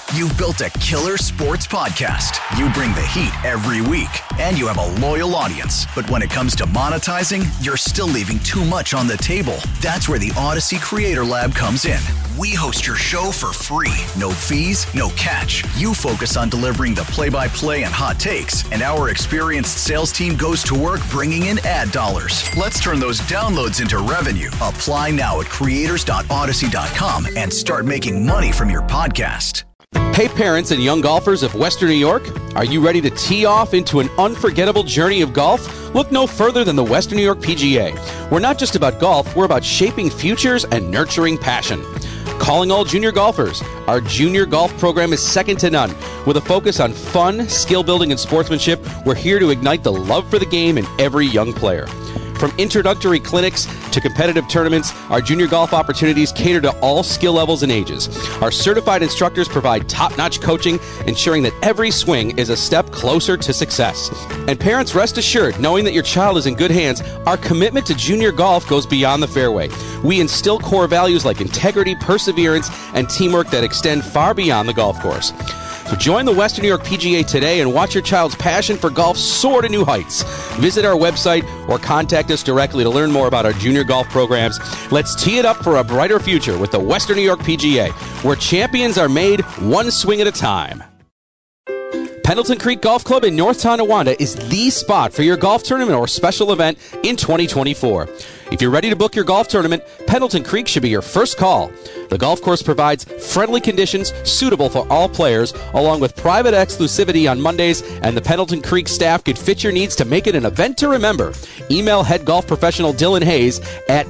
You've built a killer sports podcast. You bring the heat every week, and you have a loyal audience. But when it comes to monetizing, you're still leaving too much on the table. That's where the Odyssey Creator Lab comes in. We host your show for free. No fees, no catch. You focus on delivering the play-by-play and hot takes, and our experienced sales team goes to work bringing in ad dollars. Let's turn those downloads into revenue. Apply now at creators.odyssey.com and start making money from your podcast. Hey parents and young golfers of Western New York, are you ready to tee off into an unforgettable journey of golf? Look no further than the Western New York PGA. We're not just about golf, we're about shaping futures and nurturing passion. Calling all junior golfers, our junior golf program is second to none. With a focus on fun, skill building, and sportsmanship, we're here to ignite the love for the game in every young player. From introductory clinics to competitive tournaments, our junior golf opportunities cater to all skill levels and ages. Our certified instructors provide top-notch coaching, ensuring that every swing is a step closer to success. And parents, rest assured, knowing that your child is in good hands, our commitment to junior golf goes beyond the fairway. We instill core values like integrity, perseverance, and teamwork that extend far beyond the golf course. So join the Western New York PGA today and watch your child's passion for golf soar to new heights. Visit our website or contact us directly to learn more about our junior golf programs. Let's tee it up for a brighter future with the Western New York PGA, where champions are made one swing at a time. Pendleton Creek Golf Club in North Tonawanda is the spot for your golf tournament or special event in 2024. If you're ready to book your golf tournament, Pendleton Creek should be your first call. The golf course provides friendly conditions suitable for all players, along with private exclusivity on Mondays, and the Pendleton Creek staff could fit your needs to make it an event to remember. Email head golf professional Dylan Hayes at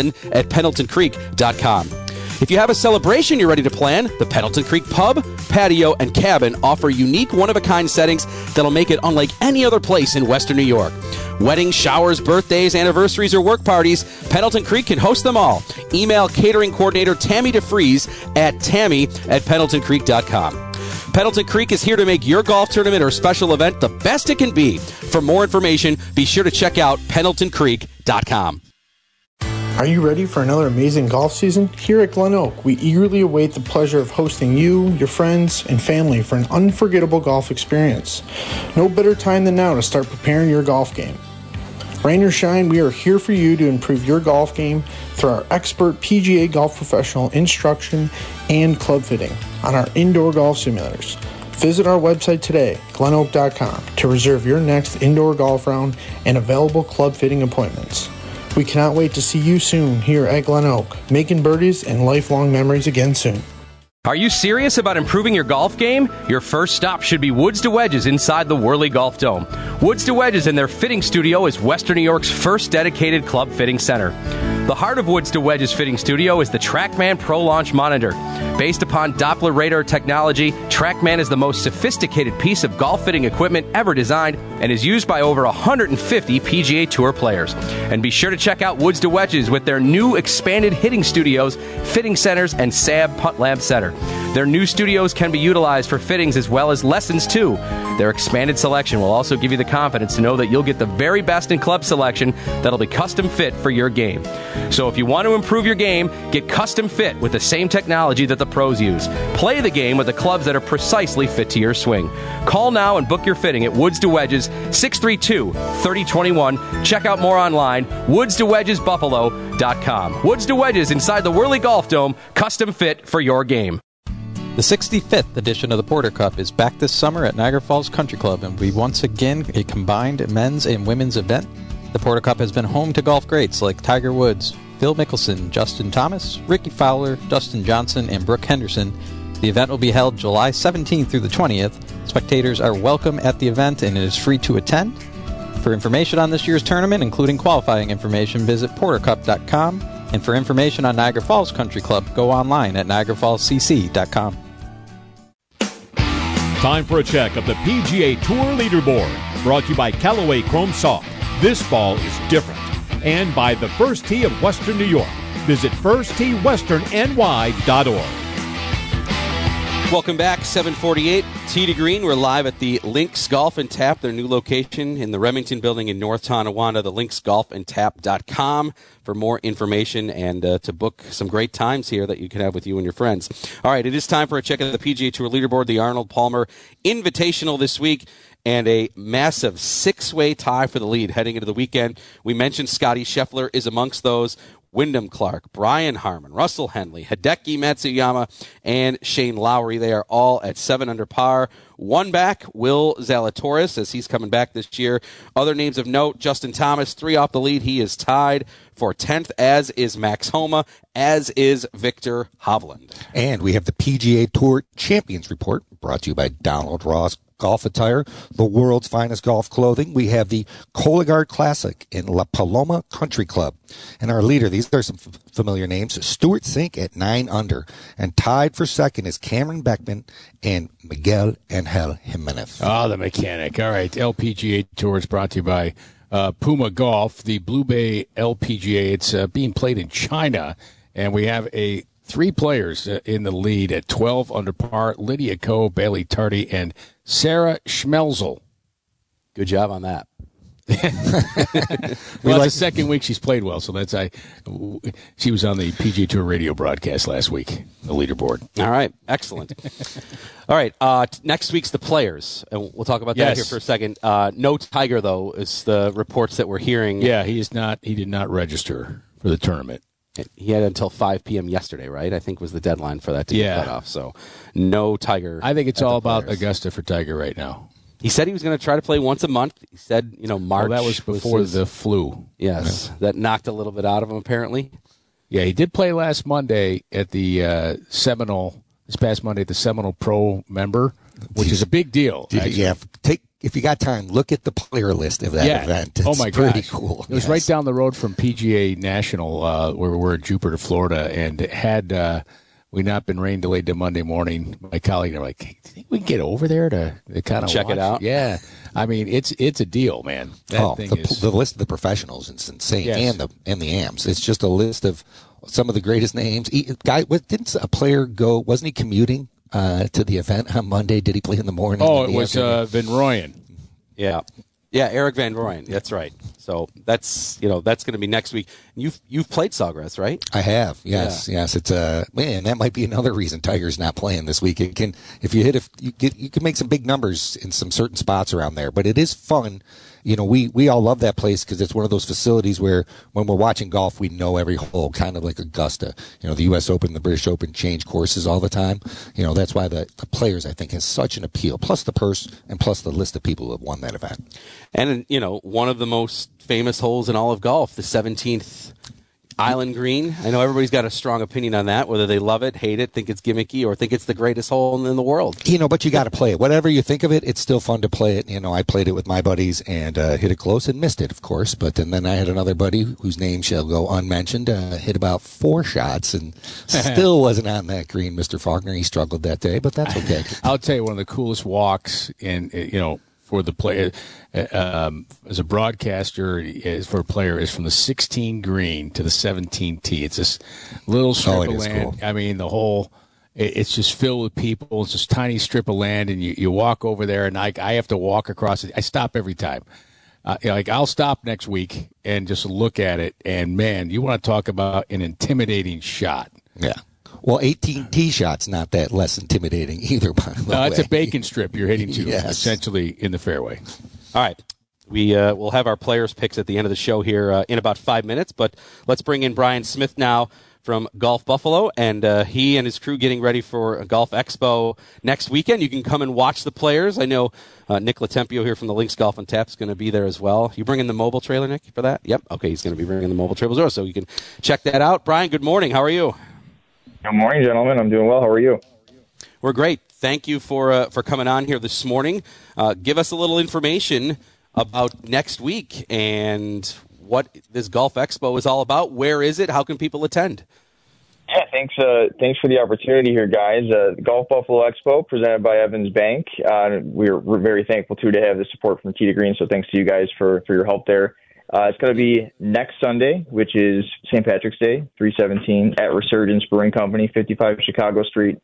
dylan@pendletoncreek.com. If you have a celebration you're ready to plan, the Pendleton Creek Pub, Patio, and Cabin offer unique one-of-a-kind settings that'll make it unlike any other place in Western New York. Weddings, showers, birthdays, anniversaries, or work parties, Pendleton Creek can host them all. Email catering coordinator Tammy DeFries at tammy@pendletoncreek.com. Pendleton Creek is here to make your golf tournament or special event the best it can be. For more information, be sure to check out pendletoncreek.com. Are you ready for another amazing golf season? Here at Glen Oak, we eagerly await the pleasure of hosting you, your friends, and family for an unforgettable golf experience. No better time than now to start preparing your golf game. Rain or shine, we are here for you to improve your golf game through our expert PGA golf professional instruction and club fitting on our indoor golf simulators. Visit our website today, glenoak.com, to reserve your next indoor golf round and available club fitting appointments. We cannot wait to see you soon here at Glen Oak, making birdies and lifelong memories again soon. Are you serious about improving your golf game? Your first stop should be Woods to Wedges inside the Whirly Golf Dome. Woods to Wedges and their fitting studio is Western New York's first dedicated club fitting center. The heart of Woods to Wedges fitting studio is the TrackMan Pro Launch Monitor. Based upon Doppler radar technology, TrackMan is the most sophisticated piece of golf fitting equipment ever designed and is used by over 150 PGA Tour players. And be sure to check out Woods to Wedges with their new expanded hitting studios, fitting centers, and SAB Putt Lab Center. Their new studios can be utilized for fittings as well as lessons too. Their expanded selection will also give you the confidence to know that you'll get the very best in club selection that'll be custom fit for your game. So if you want to improve your game, get custom fit with the same technology that the pros use. Play the game with the clubs that are precisely fit to your swing. Call now and book your fitting at Woods to Wedges, 632-3021. Check out more online, woodstowedgesbuffalo.com. Woods to Wedges inside the Whirly Golf Dome, custom fit for your game. The 65th edition of the Porter Cup is back this summer at Niagara Falls Country Club and will be once again a combined men's and women's event. The Porter Cup has been home to golf greats like Tiger Woods, Phil Mickelson, Justin Thomas, Ricky Fowler, Dustin Johnson, and Brooke Henderson. The event will be held July 17th through the 20th. Spectators are welcome at the event and it is free to attend. For information on this year's tournament, including qualifying information, visit portercup.com. And for information on Niagara Falls Country Club, go online at niagarafallscc.com. Time for a check of the PGA Tour leaderboard, brought to you by Callaway Chrome Soft. This ball is different. And by the First Tee of Western New York. Visit firstteewesternny.org. Welcome back, 748 Tee to Green. We're live at the Links Golf and Tap, their new location in the Remington Building in North Tonawanda, the linksgolfandtap.com for more information and to book some great times here that you can have with you and your friends. All right, it is time for a check of the PGA Tour leaderboard, the Arnold Palmer Invitational this week, and a massive six-way tie for the lead heading into the weekend. We mentioned Scotty Scheffler is amongst those. Wyndham Clark, Brian Harman, Russell Henley, Hideki Matsuyama, and Shane Lowry. They are all at 7 under par. One back, Will Zalatoris, as he's coming back this year. Other names of note, Justin Thomas, 3 off the lead. He is tied for 10th, as is Max Homa, as is Victor Hovland. And we have the PGA Tour Champions Report, brought to you by Donald Ross Golf Attire, the world's finest golf clothing. We have the Cologuard Classic in La Paloma Country Club. And our leader, these are some familiar names, Stuart Sink at 9 under. And tied for second is Cameron Beckman and Miguel Angel Jimenez. Oh, the mechanic. All right, LPGA Tour is brought to you by Puma Golf, the Blue Bay LPGA. It's being played in China, and we have 3 players in the lead at 12 under par, Lydia Ko, Bailey Tardy, and Sarah Schmelzel. Good job on that. Well, it's the second week she's played well, so she was on the PGA Tour radio broadcast last week, the leaderboard. All right, excellent. All right, next week's the players, and we'll talk about that here for a second. No Tiger, though, is the reports that we're hearing. Yeah, he did not register for the tournament. He had until 5 p.m. yesterday, right? I think was the deadline for that to get cut off. So no Tiger. I think it's all about Augusta for Tiger right now. He said he was going to try to play once a month. He said, March. Well, that was before the flu. Yes, that knocked a little bit out of him, apparently. Yeah, he did play last Monday at the Seminole, this past Monday at the Seminole Pro member, which is a big deal. Yeah, if you got time, look at the player list of that event. It's pretty cool. It was right down the road from PGA National, where we're in Jupiter, Florida, and had we not been rain delayed to Monday morning, my colleague and I were like, hey, do you think we can get over there to kind of check it out? Yeah. I mean, it's a deal, man. The list of the professionals is insane, and the AMs. It's just a list of some of the greatest names. Didn't a player go, wasn't he commuting to the event on Monday? Did he play in the morning? Oh, it was Van Rooyen. Yeah, Eric Van Rooyen. That's right. So that's going to be next week. You've played Sawgrass, right? I have. Yes. It's man, that might be another reason Tiger's not playing this week. It can, if you hit, you can make some big numbers in some certain spots around there. But it is fun. We all love that place because it's one of those facilities where when we're watching golf, we know every hole, kind of like Augusta. The U.S. Open, the British Open change courses all the time. That's why the players, I think, has such an appeal. Plus the purse and plus the list of people who have won that event. And, one of the most famous holes in all of golf, the 17th Island Green. I know everybody's got a strong opinion on that, whether they love it, hate it, think it's gimmicky, or think it's the greatest hole in the world. But you got to play it. Whatever you think of it, it's still fun to play it. I played it with my buddies and hit it close and missed it, of course. But then I had another buddy whose name shall go unmentioned, hit about 4 shots and still wasn't on that green, Mr. Faulkner. He struggled that day, but that's okay. I'll tell you, one of the coolest walks for the player, as a broadcaster, for a player, is from the 16 green to the 17 tee. It's this little strip of land. Cool. I mean, the whole, it's just filled with people. It's this tiny strip of land, and you walk over there, and I have to walk across it. I stop every time. I'll stop next week and just look at it, and man, you want to talk about an intimidating shot. Yeah. Well, 18 tee shots, not that less intimidating either, by the way. No, it's a bacon strip you're hitting to, essentially, in the fairway. All right. We'll have our players' picks at the end of the show here in about 5 minutes, but let's bring in Brian Smith now from Golf Buffalo, and he and his crew getting ready for Golf Expo next weekend. You can come and watch the players. I know Nick Latempio here from the Links Golf and Tap is going to be there as well. You bringing the mobile trailer, Nick, for that? Yep. Okay, he's going to be bringing the mobile trailer, so you can check that out. Brian, good morning. How are you? Good morning, gentlemen. I'm doing well. How are you? We're great. Thank you for coming on here this morning. Give us a little information about next week and what this Golf Expo is all about. Where is it? How can people attend? Yeah, thanks for the opportunity here, guys. Golf Buffalo Expo presented by Evans Bank. We're very thankful to have the support from Tee to Green, so thanks to you guys for your help there. It's going to be next Sunday, which is St. Patrick's Day, 3/17, at Resurgence Brewing Company, 55 Chicago Street.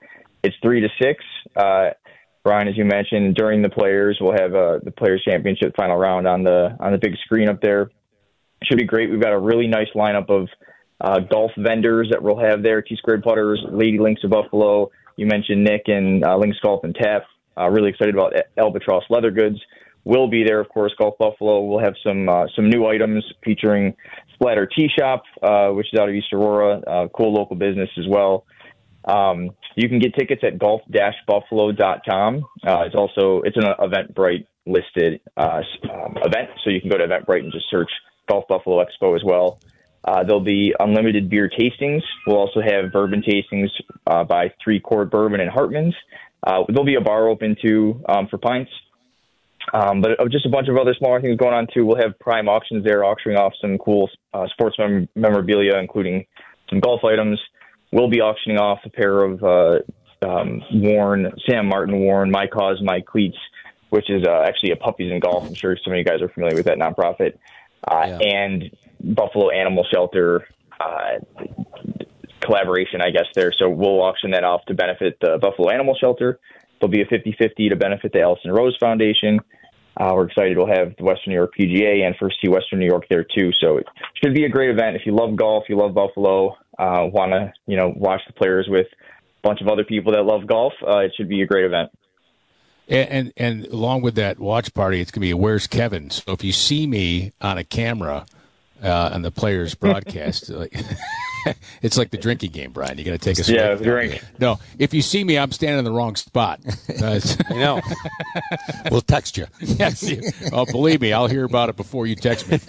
It's 3 to 6. Brian, as you mentioned, during the Players, we'll have the Players Championship final round on the big screen up there. Should be great. We've got a really nice lineup of golf vendors that we'll have there. T-Squared Putters, Lady Links of Buffalo. You mentioned Nick and Links Golf and Tap. Really excited about Albatross Leather Goods. We'll be there, of course. Golf Buffalo. We'll have some new items featuring Splatter Tee Shop, which is out of East Aurora. Cool local business as well. You can get tickets at golf-buffalo.com. It's an Eventbrite listed event, so you can go to Eventbrite and just search Golf Buffalo Expo as well. There'll be unlimited beer tastings. We'll also have bourbon tastings by 3 Chord Bourbon and Hartman's. There'll be a bar open too for pints. But just a bunch of other smaller things going on too. We'll have Prime Auctions there auctioning off some cool sports memorabilia, including some golf items. We'll be auctioning off a pair of Sam Martin worn My Cause, My Cleats, which is actually a Puppies in Golf. I'm sure some of you guys are familiar with that nonprofit. And Buffalo Animal Shelter collaboration, I guess, there. So we'll auction that off to benefit the Buffalo Animal Shelter. There'll be a 50-50 to benefit the Allison Rose Foundation. We're excited. We'll have the Western New York PGA and First Tee Western New York there, too. So it should be a great event. If you love golf, you love Buffalo, want to watch the Players with a bunch of other people that love golf, it should be a great event. And along with that watch party, it's going to be a Where's Kevin? So if you see me on a camera on the Players broadcast, it's like the drinking game, Brian. You got to take a swig. Drink. No, if you see me, I'm standing in the wrong spot. I know. We'll text you. Yes. Believe me, I'll hear about it before you text me.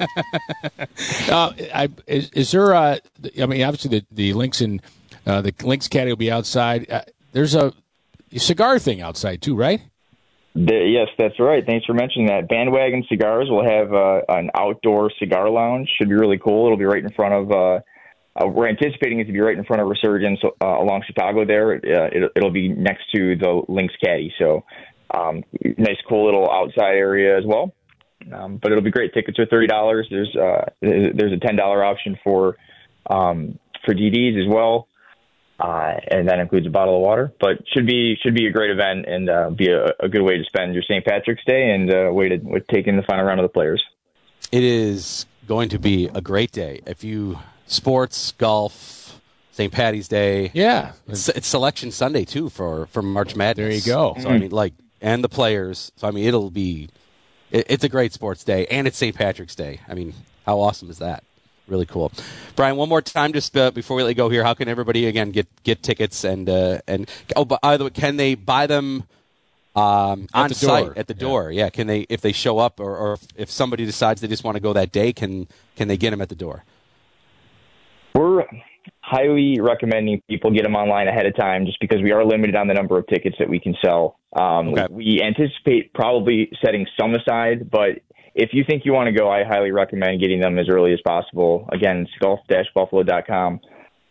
Is there? Obviously the Links and the Links caddy will be outside. There's a cigar thing outside too, right? Yes, that's right. Thanks for mentioning that. Bandwagon Cigars will have an outdoor cigar lounge. Should be really cool. It'll be right in front of. We're anticipating it to be right in front of Resurgence along Chicago. There, it'll be next to the Links caddy. So, nice, cool little outside area as well. But it'll be great. Tickets are $30. There's a $10 option for DDs as well. And that includes a bottle of water, but should be a great event and be a good way to spend your St. Patrick's Day and a way to take in the final round of the Players. It is going to be a great day. If you sports, golf, St. Patty's Day, yeah, it's Selection Sunday too for March Madness. There you go. So I mean, and the Players. So I mean, it's a great sports day, and it's St. Patrick's Day. I mean, how awesome is that? Really cool. Brian, one more time, just before we let you go here, how can everybody, again, get tickets? And by the way, can they buy them on site at the door? Yeah. Can they, if they show up or if somebody decides they just want to go that day, can they get them at the door? We're highly recommending people get them online ahead of time just because we are limited on the number of tickets that we can sell. Okay. We anticipate probably setting some aside, but if you think you want to go, I highly recommend getting them as early as possible. Again, it's golf-buffalo.com.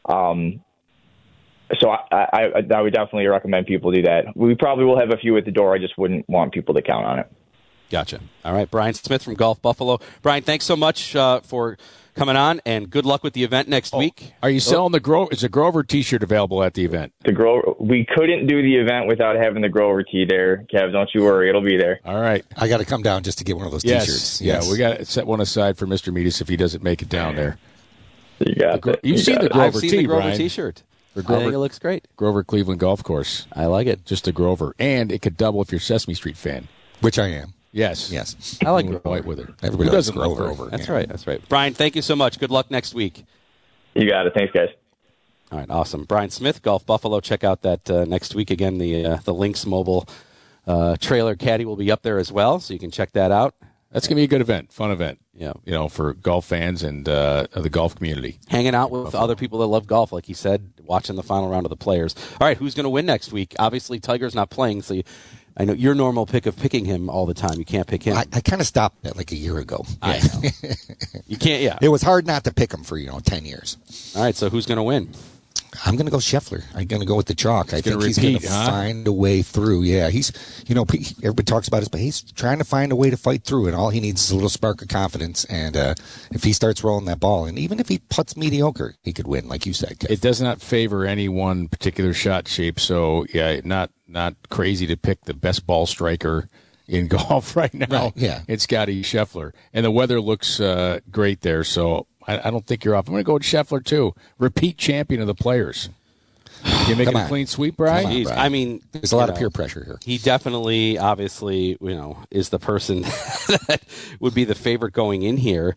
So I would definitely recommend people do that. We probably will have a few at the door. I just wouldn't want people to count on it. Gotcha. All right, Brian Smith from Golf Buffalo. Brian, thanks so much for coming on, and good luck with the event next week. Are you selling the Grover? Is a Grover T-shirt available at the event? The Grover. We couldn't do the event without having the Grover tee there, Kev. Don't you worry, it'll be there. All right. I got to come down just to get one of those T-shirts. Yes. Yeah, we got to set one aside for Mr. Meadus if he doesn't make it down there. You got it. You've seen the Grover I've seen the Grover Brian. T-shirt. The Grover, I think it looks great. Grover Cleveland Golf Course. I like it. Just a Grover, and it could double if you're a Sesame Street fan, which I am. Yes. I like Grover. White with it. Everybody Who doesn't loves love Grover? That's right. That's right. Brian, thank you so much. Good luck next week. You got it. Thanks, guys. All right, awesome. Brian Smith, Golf Buffalo. Check out that next week again. The Links Mobile trailer caddy will be up there as well, so you can check that out. That's gonna be a good event, fun event. Yeah, for golf fans and the golf community. Hanging out with other people that love golf, like you said, watching the final round of the Players. All right, who's going to win next week? Obviously, Tiger's not playing, so I know your normal pick of picking him all the time. You can't pick him. I kind of stopped that like a year ago. I know. You can't. Yeah, it was hard not to pick him for 10 years. All right, so who's going to win? I'm going to go Scheffler. I'm going to go with the chalk. I think he's going to huh? find a way through. Yeah, he's, everybody talks about his, but he's trying to find a way to fight through, and all he needs is a little spark of confidence. And if he starts rolling that ball, and even if he putts mediocre, he could win, like you said, Kev. It does not favor any one particular shot shape, so yeah, not crazy to pick the best ball striker in golf right now. Right, yeah. It's Scotty Scheffler, and the weather looks great there, so I don't think you're off. I'm going to go with Scheffler, too. Repeat champion of the Players. You make a clean sweep, Brian? I mean, there's a lot of peer pressure here. He definitely, obviously, is the person that would be the favorite going in here.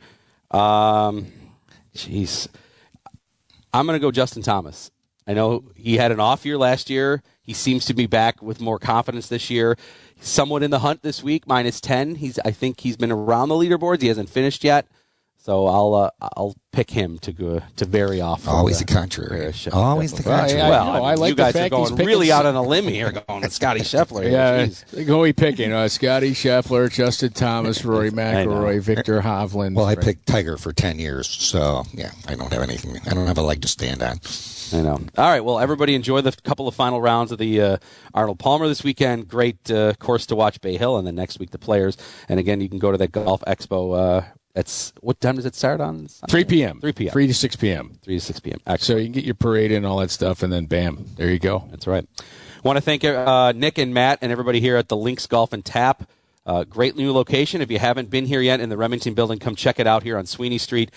Jeez. I'm going to go Justin Thomas. I know he had an off year last year. He seems to be back with more confidence this year. He's somewhat in the hunt this week, -10. I think he's been around the leaderboards. He hasn't finished yet. So I'll pick him to vary off. Always the contrary. Always the contrary. I like you guys the are fact going he's really out on a limb here, going with Scotty Scheffler. Yeah, who are we picking? Scotty Scheffler, Justin Thomas, Rory McIlroy, Victor Hovland. Well, I picked Tiger for 10 years, so yeah, I don't have anything. I don't have a leg to stand on. I know. All right, well, everybody enjoy the couple of final rounds of the Arnold Palmer this weekend. Great course to watch, Bay Hill, and then next week the Players. And again, you can go to that Golf Expo. What time does it start on? 3 p.m. 3 p.m. 3 to 6 p.m. 3 to 6 p.m. So you can get your parade in, all that stuff, and then bam, there you go. That's right. Want to thank Nick and Matt and everybody here at the Links Golf and Tap. Great new location. If you haven't been here yet in the Remington building, come check it out here on Sweeney Street,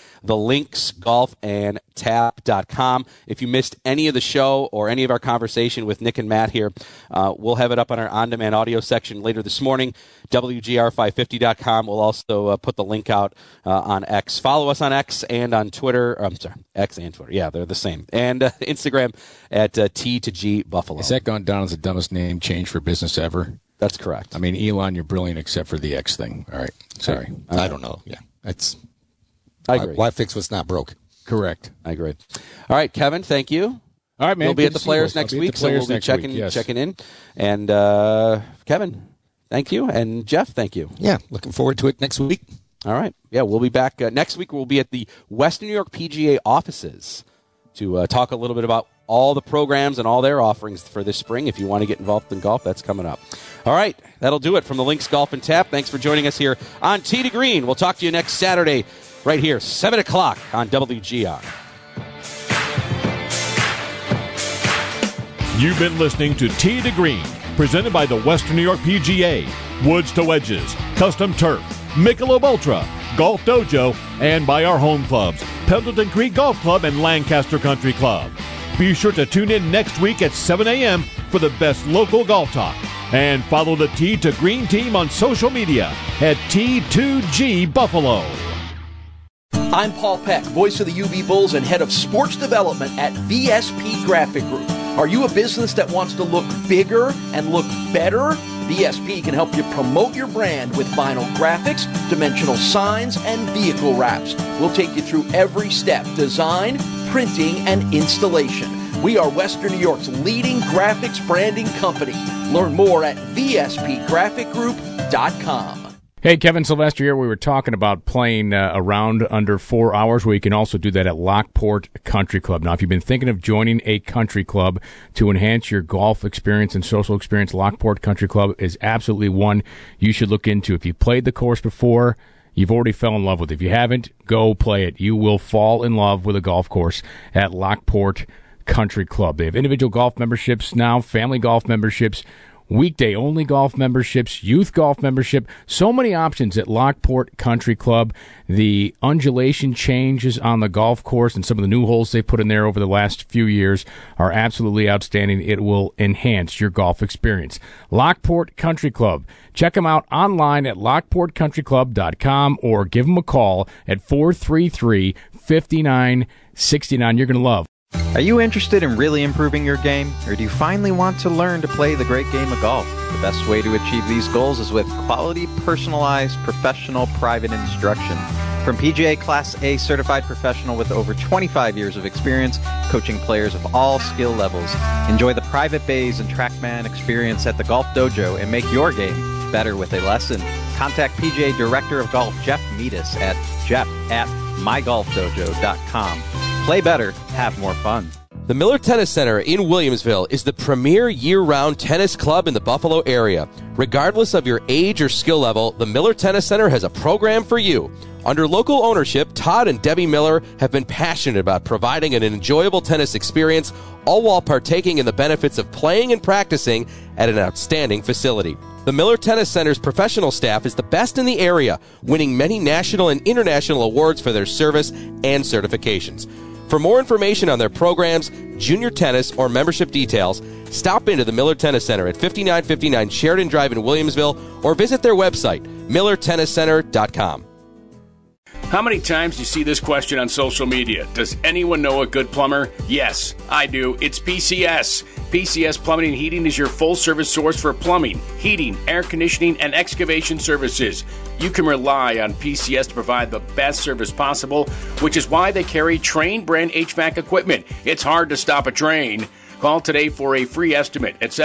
thelinksgolfandtap.com. If you missed any of the show or any of our conversation with Nick and Matt here, we'll have it up on our on-demand audio section later this morning, WGR550.com. We'll also put the link out on X. Follow us on X and on Twitter. X and Twitter. Yeah, they're the same. And Instagram at T2G Buffalo. Has that gone down as the dumbest name change for business ever? That's correct. I mean, Elon, you're brilliant except for the X thing. All right. Sorry. I don't know. Yeah. I agree. Why fix what's not broke? Correct. I agree. All right, Kevin, thank you. All right, man. We'll be at the Players next week, so we'll be checking in. And Kevin, thank you. And Jeff, thank you. Yeah, looking forward to it next week. All right. Yeah, we'll be back next week. We'll be at the Western New York PGA offices to talk a little bit about all the programs and all their offerings for this spring. If you want to get involved in golf, that's coming up. All right, that'll do it from the Links Golf and Tap. Thanks for joining us here on Tee to Green. We'll talk to you next Saturday right here, 7 o'clock on WGR. You've been listening to Tee to Green, presented by the Western New York PGA, Woods to Wedges, Custom Turf, Michelob Ultra, Golf Dojo, and by our home clubs, Pendleton Creek Golf Club and Lancaster Country Club. Be sure to tune in next week at 7 a.m. for the best local golf talk. And follow the Tee to Green team on social media at T2G Buffalo. I'm Paul Peck, voice of the UB Bulls and head of sports development at VSP Graphic Group. Are you a business that wants to look bigger and look better? VSP can help you promote your brand with vinyl graphics, dimensional signs, and vehicle wraps. We'll take you through every step: design, printing, and installation. We are Western New York's leading graphics branding company. Learn more at vspgraphicgroup.com. Hey, Kevin Sylvester here. We were talking about playing a round under 4 hours, where you can also do that at Lockport Country Club. Now, if you've been thinking of joining a country club to enhance your golf experience and social experience, Lockport Country Club is absolutely one you should look into. If you've played the course before, you've already fell in love with it. If you haven't, go play it. You will fall in love with a golf course at Lockport Country Club. They have individual golf memberships now, family golf memberships, weekday-only golf memberships, youth golf membership. So many options at Lockport Country Club. The undulation changes on the golf course and some of the new holes they've put in there over the last few years are absolutely outstanding. It will enhance your golf experience. Lockport Country Club. Check them out online at lockportcountryclub.com or give them a call at 433-5969. You're going to love. Are you interested in really improving your game, or do you finally want to learn to play the great game of golf? The best way to achieve these goals is with quality, personalized, professional, private instruction. From PGA Class A certified professional with over 25 years of experience, coaching players of all skill levels. Enjoy the private bays and TrackMan experience at the Golf Dojo and make your game better with a lesson. Contact PGA Director of Golf Jeff Meadis at jeff@mygolfdojo.com. Play better, have more fun. The Miller Tennis Center in Williamsville is the premier year-round tennis club in the Buffalo area. Regardless of your age or skill level, the Miller Tennis Center has a program for you. Under local ownership, Todd and Debbie Miller have been passionate about providing an enjoyable tennis experience, all while partaking in the benefits of playing and practicing at an outstanding facility. The Miller Tennis Center's professional staff is the best in the area, winning many national and international awards for their service and certifications. For more information on their programs, junior tennis, or membership details, stop into the Miller Tennis Center at 5959 Sheridan Drive in Williamsville or visit their website, millertenniscenter.com. How many times do you see this question on social media? Does anyone know a good plumber? Yes, I do. It's PCS. PCS Plumbing and Heating is your full-service source for plumbing, heating, air conditioning, and excavation services. You can rely on PCS to provide the best service possible, which is why they carry Trane brand HVAC equipment. It's hard to stop a Trane. Call today for a free estimate at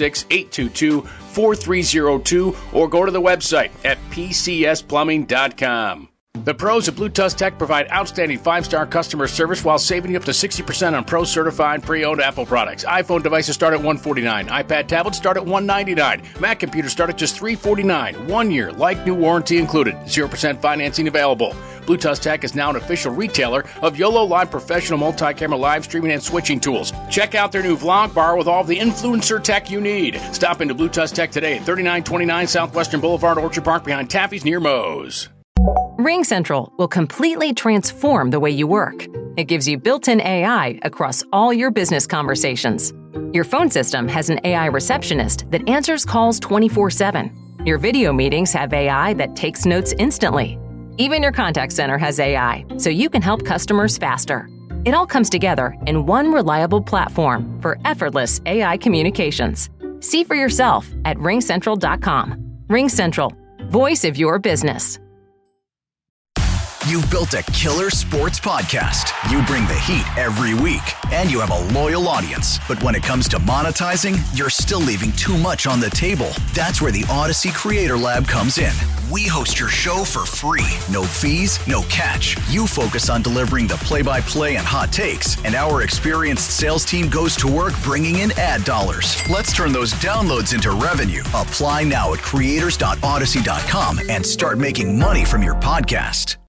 716-822-4302 or go to the website at pcsplumbing.com. The pros at Blue Tusk Tech provide outstanding 5-star customer service while saving you up to 60% on pro-certified pre-owned Apple products. iPhone devices start at $149. iPad tablets start at $199. Mac computers start at just $349. 1 year, like new warranty included. 0% financing available. Blue Tusk Tech is now an official retailer of YOLO Live professional multi-camera live streaming and switching tools. Check out their new vlog bar with all the influencer tech you need. Stop into Blue Tusk Tech today at 3929 Southwestern Boulevard, Orchard Park behind Taffy's near Moe's. RingCentral will completely transform the way you work. It gives you built-in AI across all your business conversations. Your phone system has an AI receptionist that answers calls 24/7. Your video meetings have AI that takes notes instantly. Even your contact center has AI, so you can help customers faster. It all comes together in one reliable platform for effortless AI communications. See for yourself at ringcentral.com. RingCentral, voice of your business. You've built a killer sports podcast. You bring the heat every week, and you have a loyal audience. But when it comes to monetizing, you're still leaving too much on the table. That's where the Odyssey Creator Lab comes in. We host your show for free. No fees, no catch. You focus on delivering the play-by-play and hot takes, and our experienced sales team goes to work bringing in ad dollars. Let's turn those downloads into revenue. Apply now at creators.odyssey.com and start making money from your podcast.